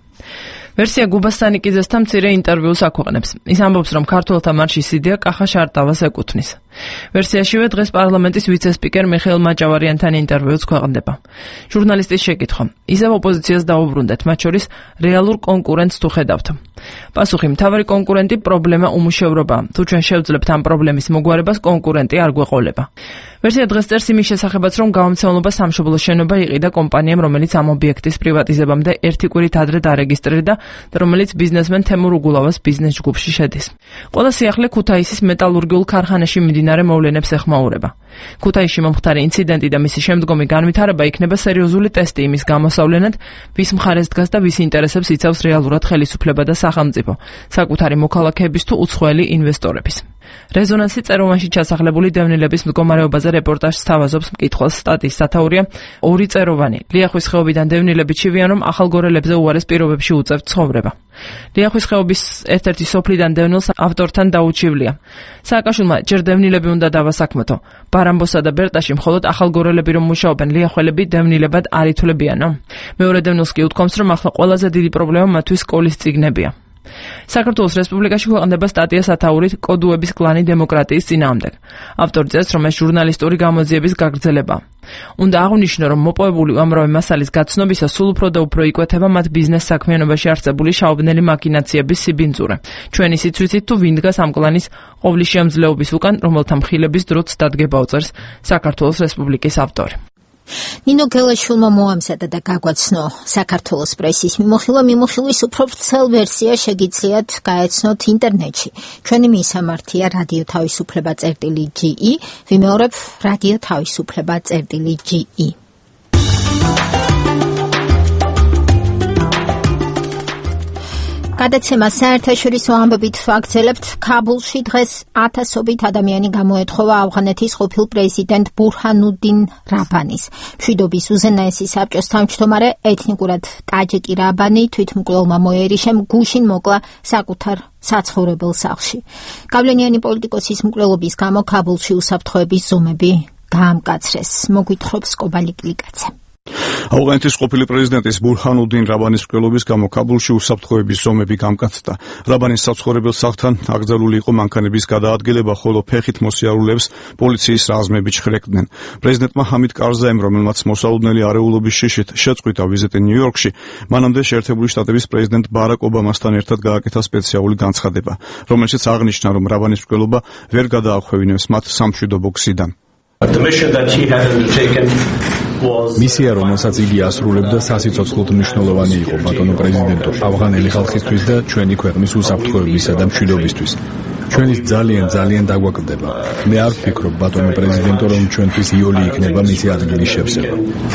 ვერსია გუბასტანიკიძესთან მცირე ინტერვიუს აქვეყნებს. ის ამბობს, რომ ქართველთა მარშის იდეა კახა შარტავას ეკუთვნის. ვერსიაშივე დღეს პარლამენტის ვიცე-სპიკერ მიხეილ მაჭავარიანთან ინტერვიუც ქვეყნდება. ჟურნალისტის შეკითხვა: ისევ ოპოზიციას დაუბრუნდეთ, მათ შორის რეალურ კონკურენტს თუ ხედავთ? პასუხი: მთავარი კონკურენტი პრობლემა უმუშევრობაა. თუ ჩვენ შევძლებთ ამ პრობლემის მოგვარებას, კონკურენტი არ გვეყოლება. ვერსია დღეს წერს იმის შესახებაც, რომ გამომცემლობა სამშობლოს შენობა იყიდა კომპანიამ, რომელიც ამ ობიექტის პრივატიზებამდე ერთი კვირით ადრე დარეგისტრირდა და რომელიც ბიზნესმენ თემურ უგულავას ბიზნეს ჯგუფში შედის. ყველა სიახლე ქუთაისის მეტალურგიულ ქარხანაში მიმდინარე მოვლენებს ეხმაურება. ქუთაისში მომხდარი ინციდენტი და მისი შემდგომი განვითარება იქნება სერიოზული ტესტი იმის გამოსავლენად, ვის მხარეს დგას და ვის ინტერესებს იცავს რეალურად ხელისუფლება და სახელმწიფო, საკუთარი მოქალაქეების თუ უცხოელი ინვესტორების. რეზონანსი წერომანში ჩასახლებული დევნილების მდგომარეობაზე რეპორტაჟს თავაზობს მკითხველს სტატიის სათაურია ორი წეროვანი. ლიახვის ხეობიდან დევნილები ჩივიან, რომ ახალგორელებზე უარეს პირობებში უწევთ ცხოვრება. ლიახვის ხეობის ერთ-ერთი სოფლიდან დევნილს ავტორთან დაუჩივლია. სააკაშვილმა ჯერ დევნილები უნდა დავასაქმეთო. ბარამბოსა და ბერტაში მხოლოდ ახალგორელები რომ მუშაობენ, ლიახველები დევნილებად არ ითვლებიანო. მეორე დევნილს კი უთქვამს, რომ ახლა ყველაზე დიდი პრობლემა მათთვის სკოლის წიგნებია. საქართველოს რესპუბლიკაში ქვეყნდება სტატია სათაურით კოდუების კლანი დემოკრატიის წინააღმდეგ. ავტორი წერს, რომ ეს ჟურნალისტური გამოძიების გაგრძელებაა. უნდა აღვნიშნო, რომ მოპოვებული უამრავი მასალის გაცნობისა სულ უფრო და უფრო იკვეთება მათ ბიზნეს საქმიანობაში არსებული შაობნელი მაკინაციების სიბინძურე. ჩვენ ისიც ვიცით, თუ ვინ დგას ამ კლანის ყოვლის შემძლეობის უკან, რომელთა მხილების დროც დადგება უწევს საქართველოს რესპუბლიკის ავტორი. ნინო გელაშვილმა მოამზადა და გაგვაცნო საქართველოს პრესის მიმოხილვა. მიმოხილვის უფრო ვრცელ ვერსია შეგიძლიათ გაეცნოთ ინტერნეტში. ჩვენი მისამართია რადიო თავისუფლება წერტილი ჯი ი, ვიმეორებ რადიო თავისუფლება წერტილი ჯი ი. გადაცემა საერთაშორისო ამბებით ვაგრძელებთ. ქაბულში დღეს ათასობით ადამიანი გამოეთხოვა ავღანეთის ყოფილ პრეზიდენტ ბურჰანუდინ რაბანის. მშვიდობის უზენაესი საბჭოს თავმჯდომარე ეთნიკურად ტაჯიკი რაბანი თვითმკვლელმა მოერიშემ გუშინ მოკლა საკუთარ საცხოვრებელ სახლში. გავლენიანი პოლიტიკოსის მკვლელობის გამო ქაბულში უსაფრთხოების ზომები გაამკაცრეს. მოგვითხრობს კობალი კლიკაცე. ავღანეთის ყოფილი პრეზიდენტის ბურჰანუდინ რაბანის მკვლელობის გამო ქაბულში უსაფრთხოების ზომები გამკაცდა. რაბანის საცხოვრებელ სახლთან აკრძალული იყო მანქანების გადაადგილება, ხოლო ფეხით მოსიარულეებს პოლიციის რაზმები ჩხრეკდნენ. პრეზიდენტმა ჰამიდ კარზაიმ, რომელმაც მოსალოდნელი არეულობის შიშით შეწყვიტა ვიზიტი ნიუ-იორკში, მანამდე შეერთებული შტატების პრეზიდენტ ბარაკ ობამასთან ერთად გააკეთა სპეციალური განცხადება, რომელშიც აღნიშნა, რომ რაბანის მკვლელობა ვერ გადაახვევინებს მათ სამშვიდობო გზიდან. მისია, რომელსაც იგი ასრულებდა, სასიცოცხლოდ მნიშვნელოვანი იყო ბატონო პრეზიდენტო, ავღანელი ხალხისთვის და ჩვენი ქვეყნის უსაფრთხოებისა და მშვიდობისთვის. ჩვენის ძალიან ძალიან დაგვაკლდება. მე არ ვფიქრობ, ბატონო პრეზიდენტო, რომ ჩვენთვის იოლი იქნება მისი ადგილის შევსება.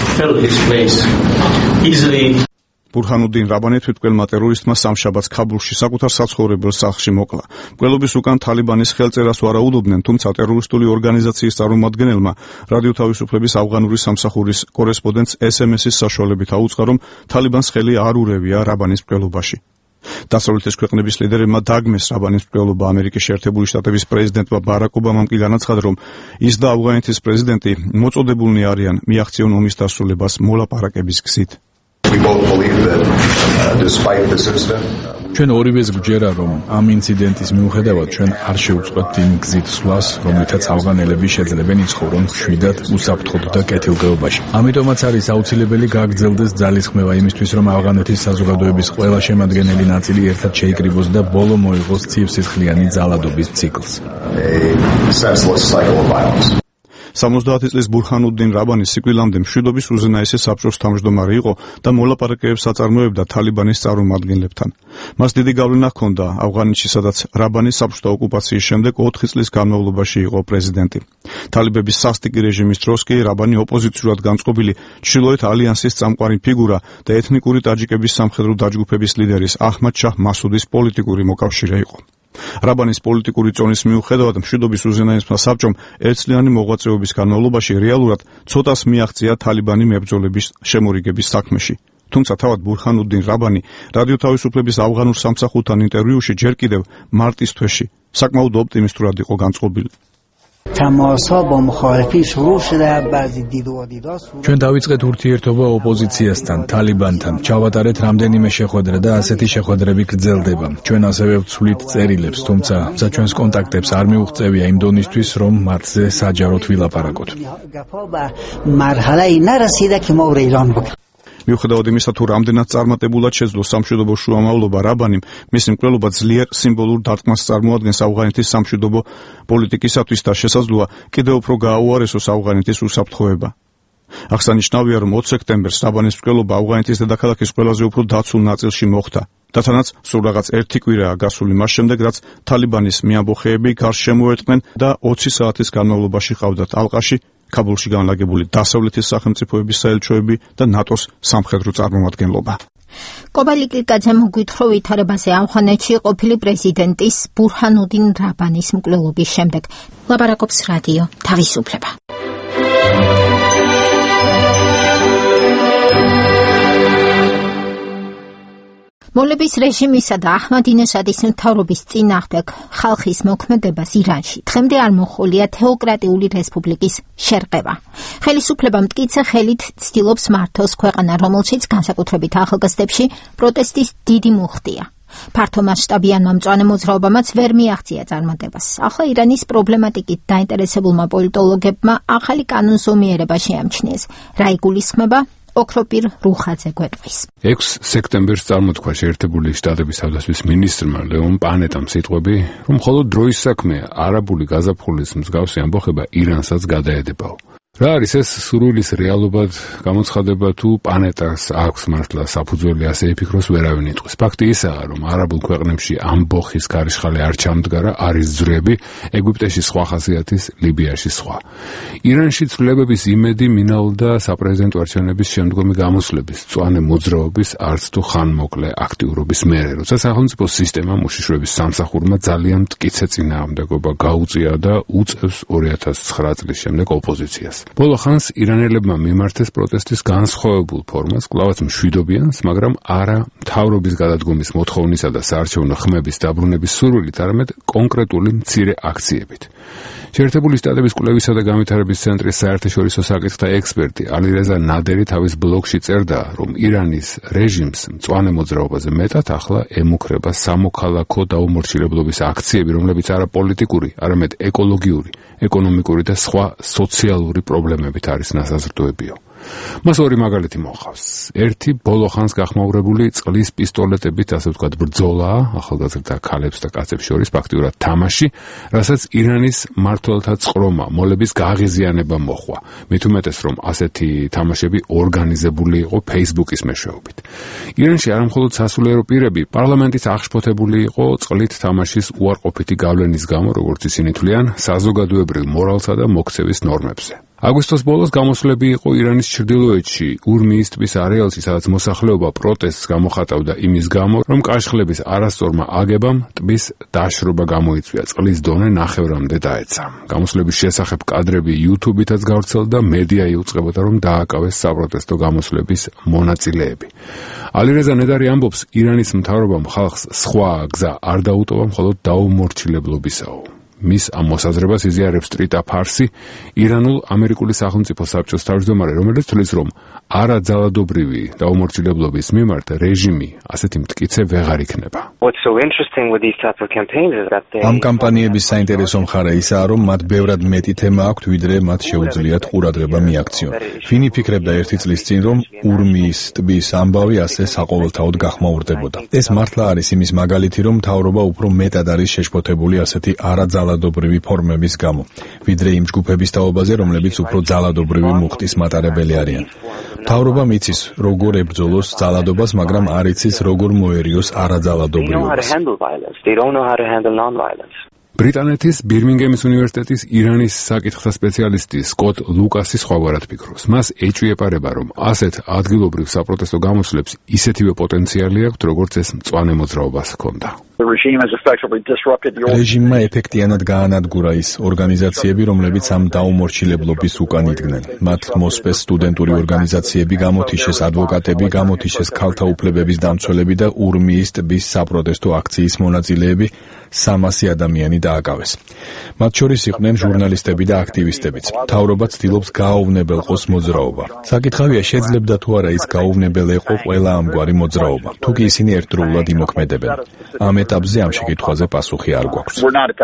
ბურჰანუდინ რაბანი თვითმკვლელმა ტერორისტმა სამშაბათს ქაბულში საკუთარ საცხოვრებელ სახლში მოკლა. მკვლელობის უკან თალიბანის ხელწერას ვარაუდობდნენ, თუმცა ტერორისტული ორგანიზაციის წარმომადგენელმა რადიო თავისუფლების ავღანური სამსახურის კორესპონდენტს ეს ემ ესის საშუალებით აუწყა, რომ თალიბანს ხელი არ ურევია რაბანის მკვლელობაში. დასავლეთის ქვეყნების ლიდერებმა დაგმეს რაბანის მკვლელობა. ამერიკის შეერთებული შტატების პრეზიდენტმა ბარაკ ობამამ კი განაცხადა, რომ ის და ავღანეთის პრეზიდენტი მოწოდებულნი არიან მიაღწიონ ომის დასრულებას მოლაპარაკების გზით. we both believe that uh, despite this incident ჩვენ ორივეს გვჯერა, რომ ამ ინციდენტის მიუხედავად ჩვენ არ შევწყვეტთ იმ გზით სვლას, რომლითაც ავღანელები შეძლებენ იცხოვრონ მშვიდად, უსაფრთხოდ და კეთილდღეობაში. ამიტომაც არის აუცილებელი გააგრძელდეს ძალისხმევა იმისთვის, რომ ავღანეთის საზოგადოების ყველა შემადგენელი ნაწილი ერთად შეიკრიბოს და ბოლო მოიღოს ცივსისხლიანი ძალადობის ციკლს. სამოცდაათი წლის ბურჰანუდინ რაბანი სიკვდილამდე მშვიდობის უზენაესი საბჭოს თავმჯდომარე იყო და მოლაპარაკებებს აწარმოებდა თალიბანის წარმომადგენლებთან. მას დიდი გავლენა ჰქონდა ავღანეთში, სადაც რაბანი საბჭოთა ოკუპაციის შემდეგ ოთხი წლის განმავლობაში იყო პრეზიდენტი. თალიბების სასტიკი რეჟიმის დროს კი რაბანი ოპოზიციურად განწყობილი ჩრდილოეთ ალიანსის წამყვანი ფიგურა და ეთნიკური ტაჯიკების სამხედრო დაჯგუფების ლიდერის აჰმად შაჰ მასუდის პოლიტიკური მოკავშირე იყო. რაბანის პოლიტიკური წონის მიუხედავად მშვიდობის უზენაესმა საბჭომ ერთწლიანი მოღვაწეობის განმავლობაში რეალურად ცოტას მიაღწია თალიბანი მებრძოლების შემორიგების საქმეში. თუმცა თავად ბურჰანუდინ რაბანი რადიო თავისუფლების ავღანურ სამსახურთან ინტერვიუში ჯერ კიდევ მარტის თვეში საკმაოდ ოპტიმისტურად იყო განწყობილი. ჩვენ დავიწყეთ ურთიერთობა ოპოზიციასთან, თალიბანთან, ჩავატარეთ რამდენიმე შეხვედრა და ასეთი შეხვედრები გრძელდება. ჩვენ ასევე ვცვლით წერილებს, თუმცა ცა ჩვენს კონტაქტებს არ მიუღწევია იმ დონისთვის, რომ მათზე საჯაროდ ვილაპარაკოთ. მიუხედავად იმისა, თუ რამდენად წარმატებულად შეძლო სამშვიდობო შუამავლობა რაბანიმ, მისი მკვლელობა ძლიერ სიმბოლურ დარტყმას წარმოადგენს ავღანეთის სამშვიდობო პოლიტიკისათვის და შესაძლოა კიდევ უფრო გააუარესოს ავღანეთის უსაფრთხოება. აღსანიშნავია, რომ ოც სექტემბერს რაბანის მკვლელობა ავღანეთის დედაქალაქის ყველაზე უფრო დაცულ ნაწილში მოხდა. და თანაც სულ რაღაც ერთი კვირაა გასული მას შემდეგ, რაც თალიბანის მეამბოხეები გარს შემოერტყნენ და ოცი საათის განმავლობაში ყავდათ ალყაში ქაბულში განლაგებული დასავლეთის სახელმწიფოების საელჩოები და ნატოს სამხედრო წარმომადგენლობა. კობალი კილკაძემ გვითხრა ვითარებაზე ავღანეთში ყოფილი პრეზიდენტის ბურჰანუდინ რაბანის მკვლელობის შემდეგ. ლაპარაკობს რადიო თავისუფლება. მოლების რეჟიმისა და აჰმადინეჟადის მთავრობის წინააღმდეგ ხალხის მოქმედებას ირანში დღემდე არ მოჰყოლია თეოკრატიული რესპუბლიკის შერყევა. ხელისუფლება მტკიცე ხელით ცდილობს მართოს ქვეყანა, რომელშიც განსაკუთრებით ახალგაზრდებში პროტესტის დიდი მუხტია. ფართომასშტაბიანმა მწვანე მოძრაობამაც ვერ მიაღწია წარმატებას. ახლა ირანის პრობლემატიკით დაინტერესებულმა პოლიტოლოგებმა ახალი კანონზომიერება შეამჩნიეს. რა იგულისხმება? ოქროპირ რუხაძე გვეტყვის. ექვსი სექტემბერს წარმოთქვა შეერთებული შტატების თავდაცვის მინისტრმა ლეონ პანეტამ სიტყვები, რომ მხოლოდ დროის საქმეა, არაბული გაზაფხულის მსგავსი ამბოხება ირანსაც გადაედებაო. რა არის ეს სურვილის რეალობად გამოცხადება თუ პანეტას აქვს მართლა საფუძველი ასე იფიქროს ვერავინ იტყვის. ფაქტი ისაა, რომ არაბულ ქვეყნებში ამბოხის ქარიშხალი არ ჩამდგარა, არის ძვრები, ეგვიპტეში სხვა ხასიათის, ლიბიაში სხვა. ირანში ცვლილებების იმედი მინაულდა საპრეზიდენტო არჩევნების შემდგომი გამოსვლების, მწვანე მოძრაობის, არც თუ ხანმოკლე აქტიურობის მერე, როცა სახელმწიფო სისტემამ უშიშროების სამსახურმა ძალიან მტკიცე წინააღმდეგობა გაუწია და უწევს ორი ათას ცხრა წლის შემდეგ ოპოზიციას. ბოლო ხანს ირანელებმა მიმართეს პროტესტის განსხვავებულ ფორმას, კვლავაც მშვიდობიანს, მაგრამ არა მთავრობის გადადგომის მოთხოვნისა და საარჩევნო ხმების დაბრუნების სურვილით, არამედ კონკრეტული მცირე აქციებით. შეერთებული შტატების კვლევისა და განვითარების ცენტრის საერთაშორისო საკითხთა ექსპერტი ალირეზა ნადერი თავის ბლოგში წერდა, რომ ირანის რეჟიმს მწვანე მოძრაობაზე მეტად ახლა ემუქრება სამოქალაქო დაუმორჩილებლობის აქციები, რომლებიც არა პოლიტიკური, არამედ ეკოლოგიური, ეკონომიკური და სხვა სოციალური პრობლემებით არის ნასაზრდოებიო. მას ორი მაგალითი მოყავს. ერთი ბოლო ხანს გახმაურებული წყლის პისტოლეტებით, ასე ვთქვათ, ბრძოლაა ახალგაზრდა ქალებს და კაცებს შორის, ფაქტიურად თამაში, რასაც ირანის მმართველთა წყრომა, მოლების გაღიზიანება მოჰყვა. მით უმეტეს, რომ ასეთი თამაშები ორგანიზებული იყო Facebook-ის მეშვეობით. ირანში არამხოლოდ სასულიერო პირები, პარლამენტის აღშფოთებული იყო წყლით თამაშის უარყოფითი გავლენის გამო, როგორც ისინი თვლიან, საზოგადოებრივ მორალსა და მოქცევის ნორმებზე. აგვისტოს ბოლოს გამოსვლები იყო ირანის ჩრდილოეთში, ურმიის ტბის არეალში, სადაც მოსახლეობა პროტესტს გამოხატავდა იმის გამო, რომ კაშხლების არასწორმა აგებამ ტბის დაშრობა გამოიწვია, წყლის დონე ნახევრამდე დაეცა. გამოსვლების შესახებ კადრები YouTube-ითაც გავრცელდა, მედია იუწყებოდა, რომ დააკავეს საპროტესტო გამოსვლების მონაწილეები. ალირეზა ნედარი ამბობს, ირანის მთავრობამ ხალხს სხვა გზა არ დაუტოვა, მხოლოდ დაუმორჩილებლობისაო. მის ამ მოსაზრებას იზიარებს ტრიტა ფარსი, ირანულ ამერიკული სახელმწიფო საბჭოს თავმჯდომარე, რომელიც თვლის, რომ არაძალადობრივი დაუმორჩილებლობის მიმართ რეჟიმი ასეთი მტკიცე ვეღარ იქნება. ამ კამპანიების საინტერესო მხარე ისაა, რომ მათ ბევრად მეტი თემა აქვთ, ვიდრე მათ შეუძლიათ ყურადღება მიაქციონ. ვინი ფიქრობდა ერთი წლის წინ, რომ ურმიის ტბის ამბავი ასე საყოველთაოდ გახმაურდებოდა. ეს მართლა არის იმის მაგალითი, რომ მთავრობა უფრო მეტად არის შეშფოთებული ასეთი არაძალადობრივი ფორმების გამო, ვიდრე იმ ჯგუფების თაობაზე, რომლებიც უფრო ძალადობრივი მუხტის მატარებელი არიან. მთავრობამ იცის, როგორ ებრძოლოს ძალადობას, მაგრამ არ იცის, როგორ მოერიოს არაძალადობრიობას. ბრიტანეთის ბირმინგემის უნივერსიტეტის ირანის საკითხთა სპეციალისტი სკოტ ლუკასი სხვაგვარად ფიქრობს. მას ეჭვიეპარება, რომ ასეთ ადგილობრივ საპროტესტო გამოსვლებს ისეთივე პოტენციალი აქვს, როგორც ეს მწვანე მოძრაობას ჰქონდა. რეჟიმმა ეფექტიანად გაანადგურა ის ორგანიზაციები, რომლებიც ამ დაუმორჩილებლობის უკან იდგნენ. მათ მოსპეს სტუდენტური ორგანიზაციები, გამოთიშეს ადვოკატები, გამოთიშეს ქალთა უფლებების დამცველები და ურმიის ტბის საპროტესტო აქციის მონაწილეები, სამასი ადამიანი დააკავეს. მათ შორის იყვნენ ჟურნალისტები და აქტივისტებიც. მთავრობა ცდილობს გააუვნებელყოს მოძრაობა. საკითხავია, შეძლებდა თუ არა ის გააუვნებელეყო ყველა ამგვარი მოძრაობა, თუ კი ისინი ერთდროულად იმოქმედებენ. ამ ეტაპზე ამ შეკითხვაზე პასუხი არ გვაქვს.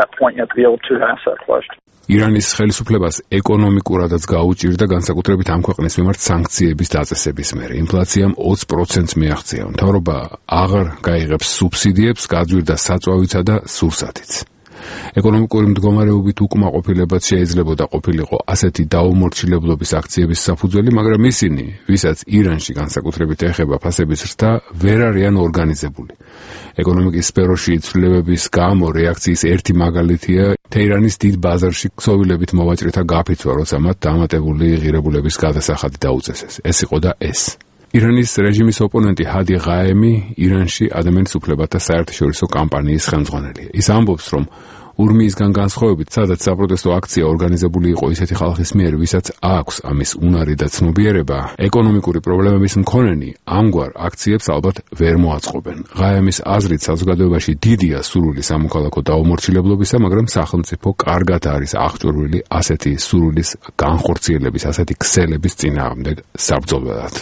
ირანის ხელისუფლებას ეკონომიკურადაც გაუჭირდა განსაკუთრებით ამ ქვეყნის მიმართ სანქციების დაწესების მერე. ინფლაციამ ოცი პროცენტს მიაღწია. მთავრობა აღარ გაიღებს სუბსიდიებს, გაძვირდა საწვავიცა და სურსათიც. ეკონომიკური მდგომარეობით უკმაყოფილებაც შეიძლებოდა ყოფილიყო ასეთი დაუმორჩილებლობის აქციების საფუძველი, მაგრამ ისინი, ვისაც ირანში განსაკუთრებით ეხება ფასების ზრდა, ვერ არიან ორგანიზებული. ეკონომიკის სფეროში ცვლილებების გამო რეაქციის ერთი მაგალითია თეირანის დიდ ბაზარში ქსოვილებით მოვაჭრეთა გაფიცვა, როცა მათ დამატებული ღირებულების გადასახადი დაუწესეს. ეს იყო და ეს. ირანის რეჟიმის ოპონენტი ჰადი ღაემი ირანში ადამიანის უფლებათა საერთაშორისო კამპანიის ხელმძღვანელია. ის ამბობს, რომ ურმიისგან განსხვავებით, სადაც საპროტესტო აქცია ორგანიზებული იყო ისეთი ხალხის მიერ, ვისაც აქვს ამის უნარი და ცნობიერება, ეკონომიკური პრობლემების მქონენი ამგვარ აქციებს ალბათ ვერ მოაწყობენ. ღაემის აზრით, საზოგადოებაში დიდია სურვილი სამოქალაქო დაუმორჩილებლობისა, მაგრამ სახელმწიფო კარგად არის აღჭურვილი ასეთი სურვილის განხორციელების, ასეთი ქსელების წინააღმდეგ საბრძოლველად.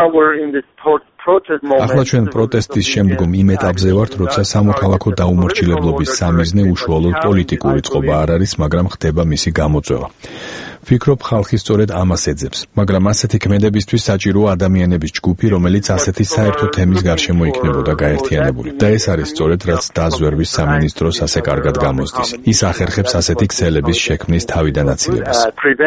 ახლა ჩვენ პროტესტის შემდგომ იმ ეტაპზე ვართ, როცა სამოქალაქო დაუმორჩილებლობის სამიზნე უშუალოდ პოლიტიკური წყობა არ არის, მაგრამ ხდება მისი გამოწვევა. ვფიქრობ, ხალხი სწორედ ამას ეძებს, მაგრამ ასეთი ქმედებისთვის საჭიროა ადამიანების ჯგუფი, რომელიც ასეთი საერთო თემის გარშემო იქნებოდა გაერთიანებული. და ეს არის სწორედ რაც დაზვერვის სამინისტროს ასე კარგად გამოსდის. ის ახერხებს ასეთი ქსელების შექმნის თავიდანაცილებას.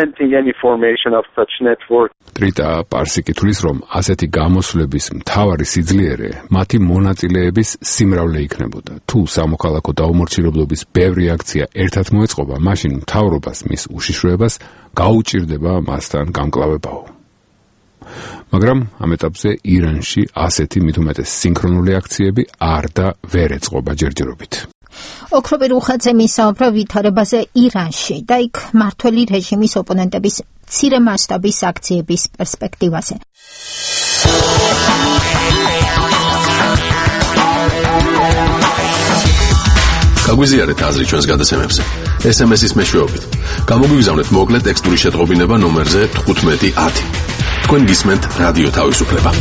ტრიტა პარსი კითხვის, რომ ასეთი გამოსვლების მთავარი სიძლიერე მათი მონაწილეების სიმრავლე იქნებოდა. თუ სამოქალაქო დაუმორჩილებლობის ბევრი აქცია ერთად მოეწყობა, მაშინ მთავრობას მის უშიშროებას გაუჭირდება მასთან გამკლავებაო. მაგრამ ამ ეტაპზე ირანში ასეთი მით უმეტეს სინქრონული აქციები არ და ვერ ეწყობა ჯერჯერობით. ოქროპი რუხაძე მისაუბრა ვითარებაზე ირანში და იქ მართველი რეჟიმის ოპონენტების მცირე მასშტაბის აქციების პერსპექტივაზე. გაგვიზიარეთ აზრი ჩვენს გადაცემებზე. ეს ემ ეს-ის მეშვეობით. გამოგვიგზავნეთ მოკლე ტექსტური შეტყობინება ნომერზე თხუთმეტი ათი. თქვენ გისმენთ რადიო თავისუფლება.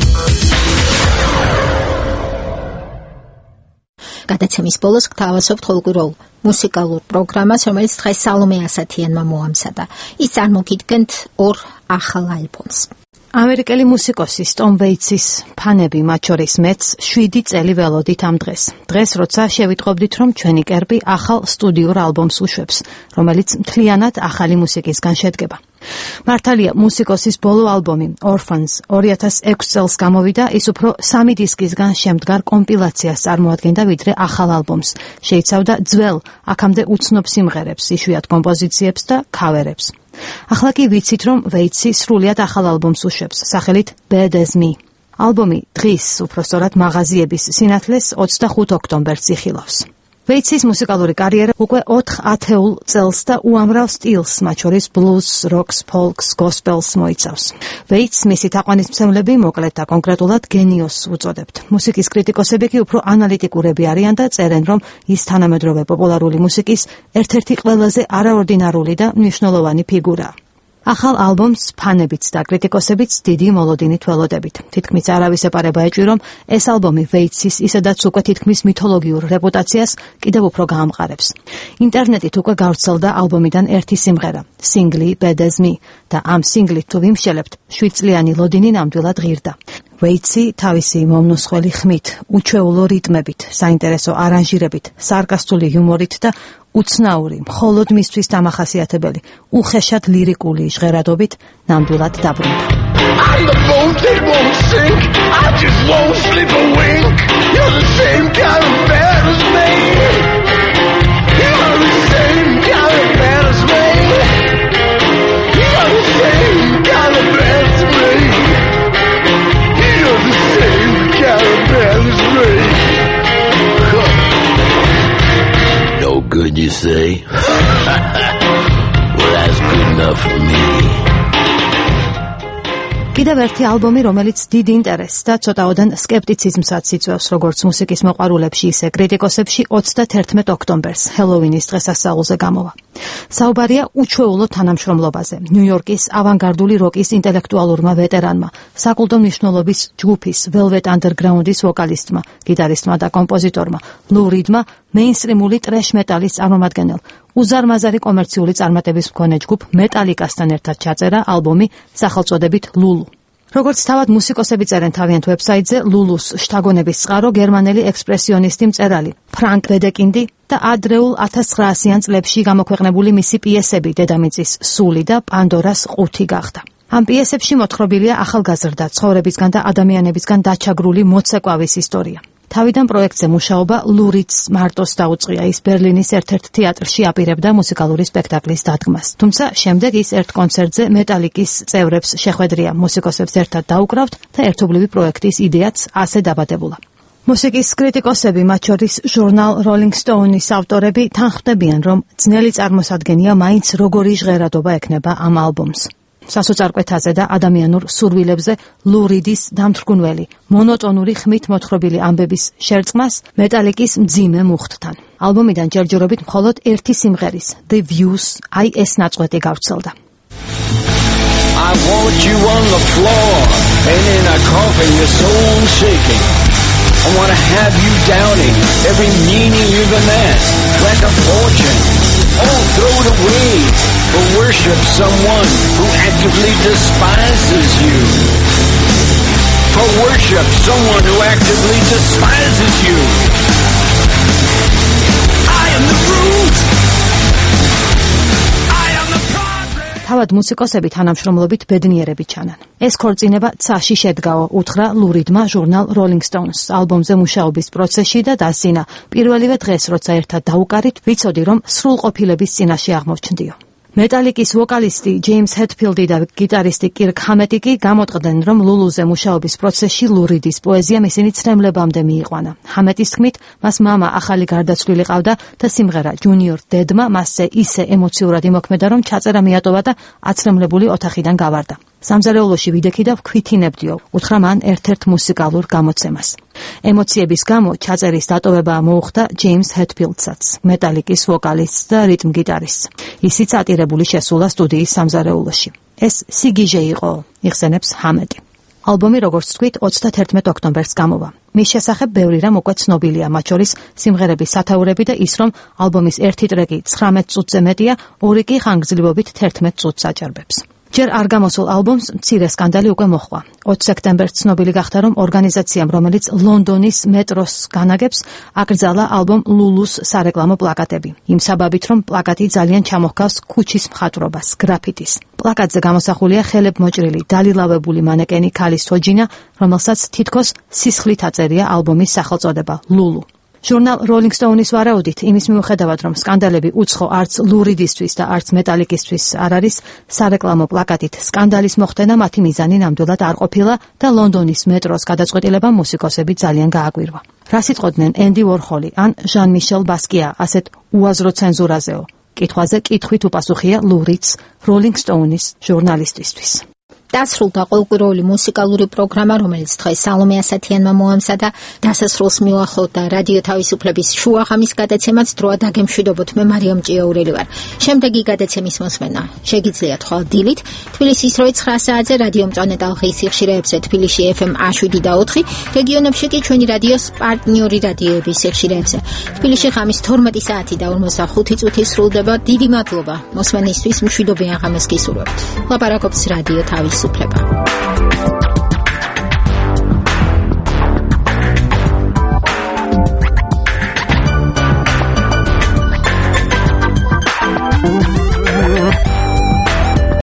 გადაცემის ბოლოს გთავაზობთ ხოლმე მუსიკალურ პროგრამას, რომელიც დღეს სალომე ასათიანმა მოამზადა. ის წარმოგიდგენთ ორ ახალ ალბომს. ამერიკელი მუსიკოსის ტომ ვეიცის ფანები, მათ შორის მეც, შვიდი წელი ველოდით ამ დღეს. დღეს, როცა შევიტყობდით, რომ ჩვენი კერპი ახალ სტუდიურ ალბომს უშვებს, რომელიც მთლიანად ახალი მუსიკისგან შედგება. მართალია, მუსიკოსის ბოლო ალბომი Orphans ორი ათას ექვსი წელს გამოვიდა, ის უფრო სამი დისკისგან შემდგარ კომპილაციას წარმოადგენდა, ვიდრე ახალ ალბომს. შეიცავდა ძველ, აქამდე უცნობ სიმღერებს, იშვიათ კომპოზიციებს და ქავერებს. ახლა კი ვიცით, რომ ვეიცი სრულიად ახალ ალბომს უშვებს, სახელით Bad As Me. ალბომი დღის, უпростоრად მაღაზიების სინათლეს ოცდახუთ ოქტომბერს იხილავს. ვეიცის მუსიკალური კარიერა უკვე ოთხ ათეულ წელს და უამრავ სტილს, მათ შორის ბლუზს, როკს, ფოლკს, გოსპელს მოიცავს. ვეიცს მისი თაყვანისმცემლები მოკლედ და კონკრეტულად გენიოსს უწოდებთ. მუსიკის კრიტიკოსები კი უფრო ანალიტიკურები არიან და წერენ, რომ ის თანამედროვე პოპულარული მუსიკის ერთ-ერთი ყველაზე არაორდინარული და მნიშვნელოვანი ფიგურაა. ახალ ალბომს ფანებიც და კრიტიკოსებიც დიდი მოლოდინით ველოდებით. თითქმის არავის ეპარება ეჭვი, რომ ეს ალბომი ვეიცის ისედაც უკვე თითქმის მითოლოგიურ რეპუტაციას კიდევ უფრო გაამყარებს. ინტერნეტით უკვე გავრცელდა ალბომიდან ერთი სიმღერა, სინგლი Bad As Me და ამ სინგლით თუ ვიმშელებთ, შვიდ წლიანი ლოდინი ნამდვილად ღირდა. ვეიცი თავისი მომნოსხველი ხმით, უჩვეულო რიტმებით, საინტერესო არანჟირებით, სარკასტული იუმორით და უცნაური, მხოლოდ მისთვის დამახასიათებელი, უხეშად ლირიკული ჟღერადობით ნამდვილად დაბრუნდა. I'm the boat that won't sink, I just won't slip a wink. You're the same kind of man as me. You're the same kind of man as me. You're the same kind of man as me. You're the same kind of man as me. No good, you say? Well, that's good enough for me. კიდევ ერთი ალბომი, რომელიც დიდ ინტერესს და ცოტაოდან სკეპტიციზმსაც იწვევს როგორც მუსიკის მოყვარულებში, ისე კრიტიკოსებში, ოცდათერთმეტ ოქტომბერს, ჰელოვინის დღესასწაულზე გამოვა. საუბარია უჩვეულო თანამშრომლობაზე, ნიუ-იორკის ავანგარდული როკის ინტელექტუალურმა ვეტერანმა, საკულტო მნიშვნელობის ჯგუფის Velvet Underground-ის ვოკალისტმა, გიტარისტმა და კომპოზიტორმა, ლუ რიდმა, მეინსტრიმული ტრეშ მეტალის წარმომადგენელ, უზარმაზარი კომერციული წარმატების მქონე ჯგუფ მეტალიკასთან ერთად ჩაწერა ალბომი სახელწოდებით ლულუ. როგორც თავად მუსიკოსები წერენ თავიანთ ვებსაიტზე, ლულუს შთაგონების წყარო გერმანელი ექსპრესიონისტი მწერალი ფრანკ ბედეკინდი და ადრეულ ათას ცხრაასიან წლებში გამოქვეყნებული მისი პიესები დედამიწის სული და პანდორას ყუთი გახდა. ამ პიესებში მოთხრობილია ახალგაზრდა ცხოვრებისგან და ადამიანებისგან დაჩაგრული მოცეკვავის ისტორია. თავიდან პროექტზე მუშაობა ლურიც მარტოს დაუწყია, ის ბერლინის ერთ-ერთ თეატრში აპირებდა მუსიკალური სპექტაკლის დადგმას. თუმცა შემდეგ ის ერთ კონცერტზე მეტალიკის წევრებს შეხვედრია, მუსიკოსებს ერთად დაუკრავთ და ერთობლივი პროექტის იდეაც ასე დაბადებულა. მუსიკის კრიტიკოსები, მათ შორის ჟურნალ Rolling Stone-ის ავტორები, თანხმდებიან, რომ ძნელი წარმოსადგენია მაინც როგორი ჟღერადობა ექნება ამ ალბომს. სასოწარკვეთაზე და ადამიანურ სურვილებზე ლუ რიდის დამთრგუნველი, მონოტონური ხმით მოთხრობილი ამბების შერწყმას მეტალიკის მძიმე მუხტთან. ალბომიდან ჯერჯერობით მხოლოდ ერთი სიმღერის, The Views, აი ეს ნაწყვეტი გავრცელდა. I want you on the floor, and in a coffin, your soul shaking. I want to have you doubting every meaning you've amassed, like a fortune. Oh, throw it away, or worship someone who actively despises you. For worship someone who actively despises you. I am the root. თავად მუსიკოსები თანამშრომლობით ბედნიერები ჩანან. ეს ქორწინება ცაში შედგაო, უთხრა ლუ რიდმა ჟურნალ Rolling Stones ალბომზე მუშაობის პროცესში და დასძინა. პირველივე დღეს, როცა ერთად დაუკარით, ვიცოდი, რომ სრულყოფილების წინაშე აღმოჩნდიო. მეტალიკის ვოკალისტი ჯეიმს ჰეტფილდი და გიტარისტი კირკ ჰამეტი კი გამოტყდნენ, რომ ლულუზე მუშაობის პროცესში ლუ რიდის პოეზია ისინი ცრემლებამდე მიიყვანა. ჰამეტის თქმით, მას მამა ახალი გარდაცვლილი ყავდა და სიმღერა ჯუნიორ დედმა მასზე ისე ემოციურად იმოქმედა, რომ ჩაწერა მიატოვა და აცრემლებული ოთახიდან გავარდა. სამზარეულოში ვიდექი და ვქვითინებდიო, უთხრა მან ერთ-ერთ მუსიკალურ გამოცემას. ემოციების გამო ჩაწერის დატოვება მოუხდა ჯეიმს ჰეტფილდსაც, მეტალიკის ვოკალისტს და რიტმ გიტარისტს. ისიც ატირებული შესულა სტუდიის სამზარეულოში. ეს სიგიჟე იყო, იხსენებს ჰამეტი. ალბომი, როგორც თქვით, ოცდათერთმეტ ოქტომბერს გამოვა. მის შესახებ ბევრი რამ უკვე ცნობილია, მათ შორის სიმღერების სათაურები და ის, რომ ალბომის ერთი ტრეკი ცხრამეტ წუთზე მეტია, ორი კი ხანგრძლივობით თერთმეტ წუთს აჭარბებს. ჯერ არ გამოსულ ალბომს მცირე სკანდალი უკვე მოჰყვა. ოცი სექტემბერს ცნობილი გახდა, რომ ორგანიზაციამ, რომელიც ლონდონის მეტროს განაგებს, აკრძალა ალბომ ლულუს სარეკლამო პლაკატები. იმ საბაბით, რომ პლაკატი ძალიან ჩამოჰგავს ქუჩის მხატვრობას, გრაფიტის. პლაკატზე გამოსახულია ხელებმოჭრილი, დალილავებული მანეკენი ქალის თოჯინა, რომელსაც თითქოს სისხლით აწერია ალბომის სახელწოდება ლულუ. ჟურნალ Rolling Stone-ის ვარაუდით, იმის მიუხედავად, რომ სკანდალები უცხო არც ლუ რიდისთვის და არც მეტალიკისთვის არ არის, სარეკლამო პლაკატით სკანდალის მოხდენა მათი მიზანი ნამდვილად არ ყოფილა და ლონდონის მეტროს გადაწყვეტილება მუსიკოსები ძალიან გააგვირვა. რა სიტყოდნენ ენდი ვორჰოლი ან ჟან-მიშელ ბასკია ასეთ უაზრო ცენზურაზეო? კითხვაზე კითხვით უპასუხია ლუ რიდს Rolling Stone-ის ჟურნალისტისთვის. დასრულდა ყოველკვირეული მუსიკალური პროგრამა, რომელიც დღეს სალომე ასათიანმა მოამზადა. დასასრულს მიუახლოვდა რადიო თავისუფლების შუაღამის გადაცემაც. დროა დაგემშვიდობოთ, მე მარიამ ჭიაურელი ვარ. შემდეგი გადაცემის მოსმენა შეგიძლიათ ხვალ დილით თბილისის როი ცხრა საათზე რადიო მწვანე ტალღის სიხშირეებზე თბილისში ეფ ემ შვიდი და ოთხი, რეგიონებში კი ჩვენი რადიოს პარტნიორი რადიოების სიხშირეებზე. თბილისში ღამის თორმეტი საათი და ორმოცდახუთი წუთი სრულდება. დიდი მადლობა მოსმენისთვის, მშვიდობიან ღამეს გისურვებთ. ლაპარაკობს რადიო თავისუფლება.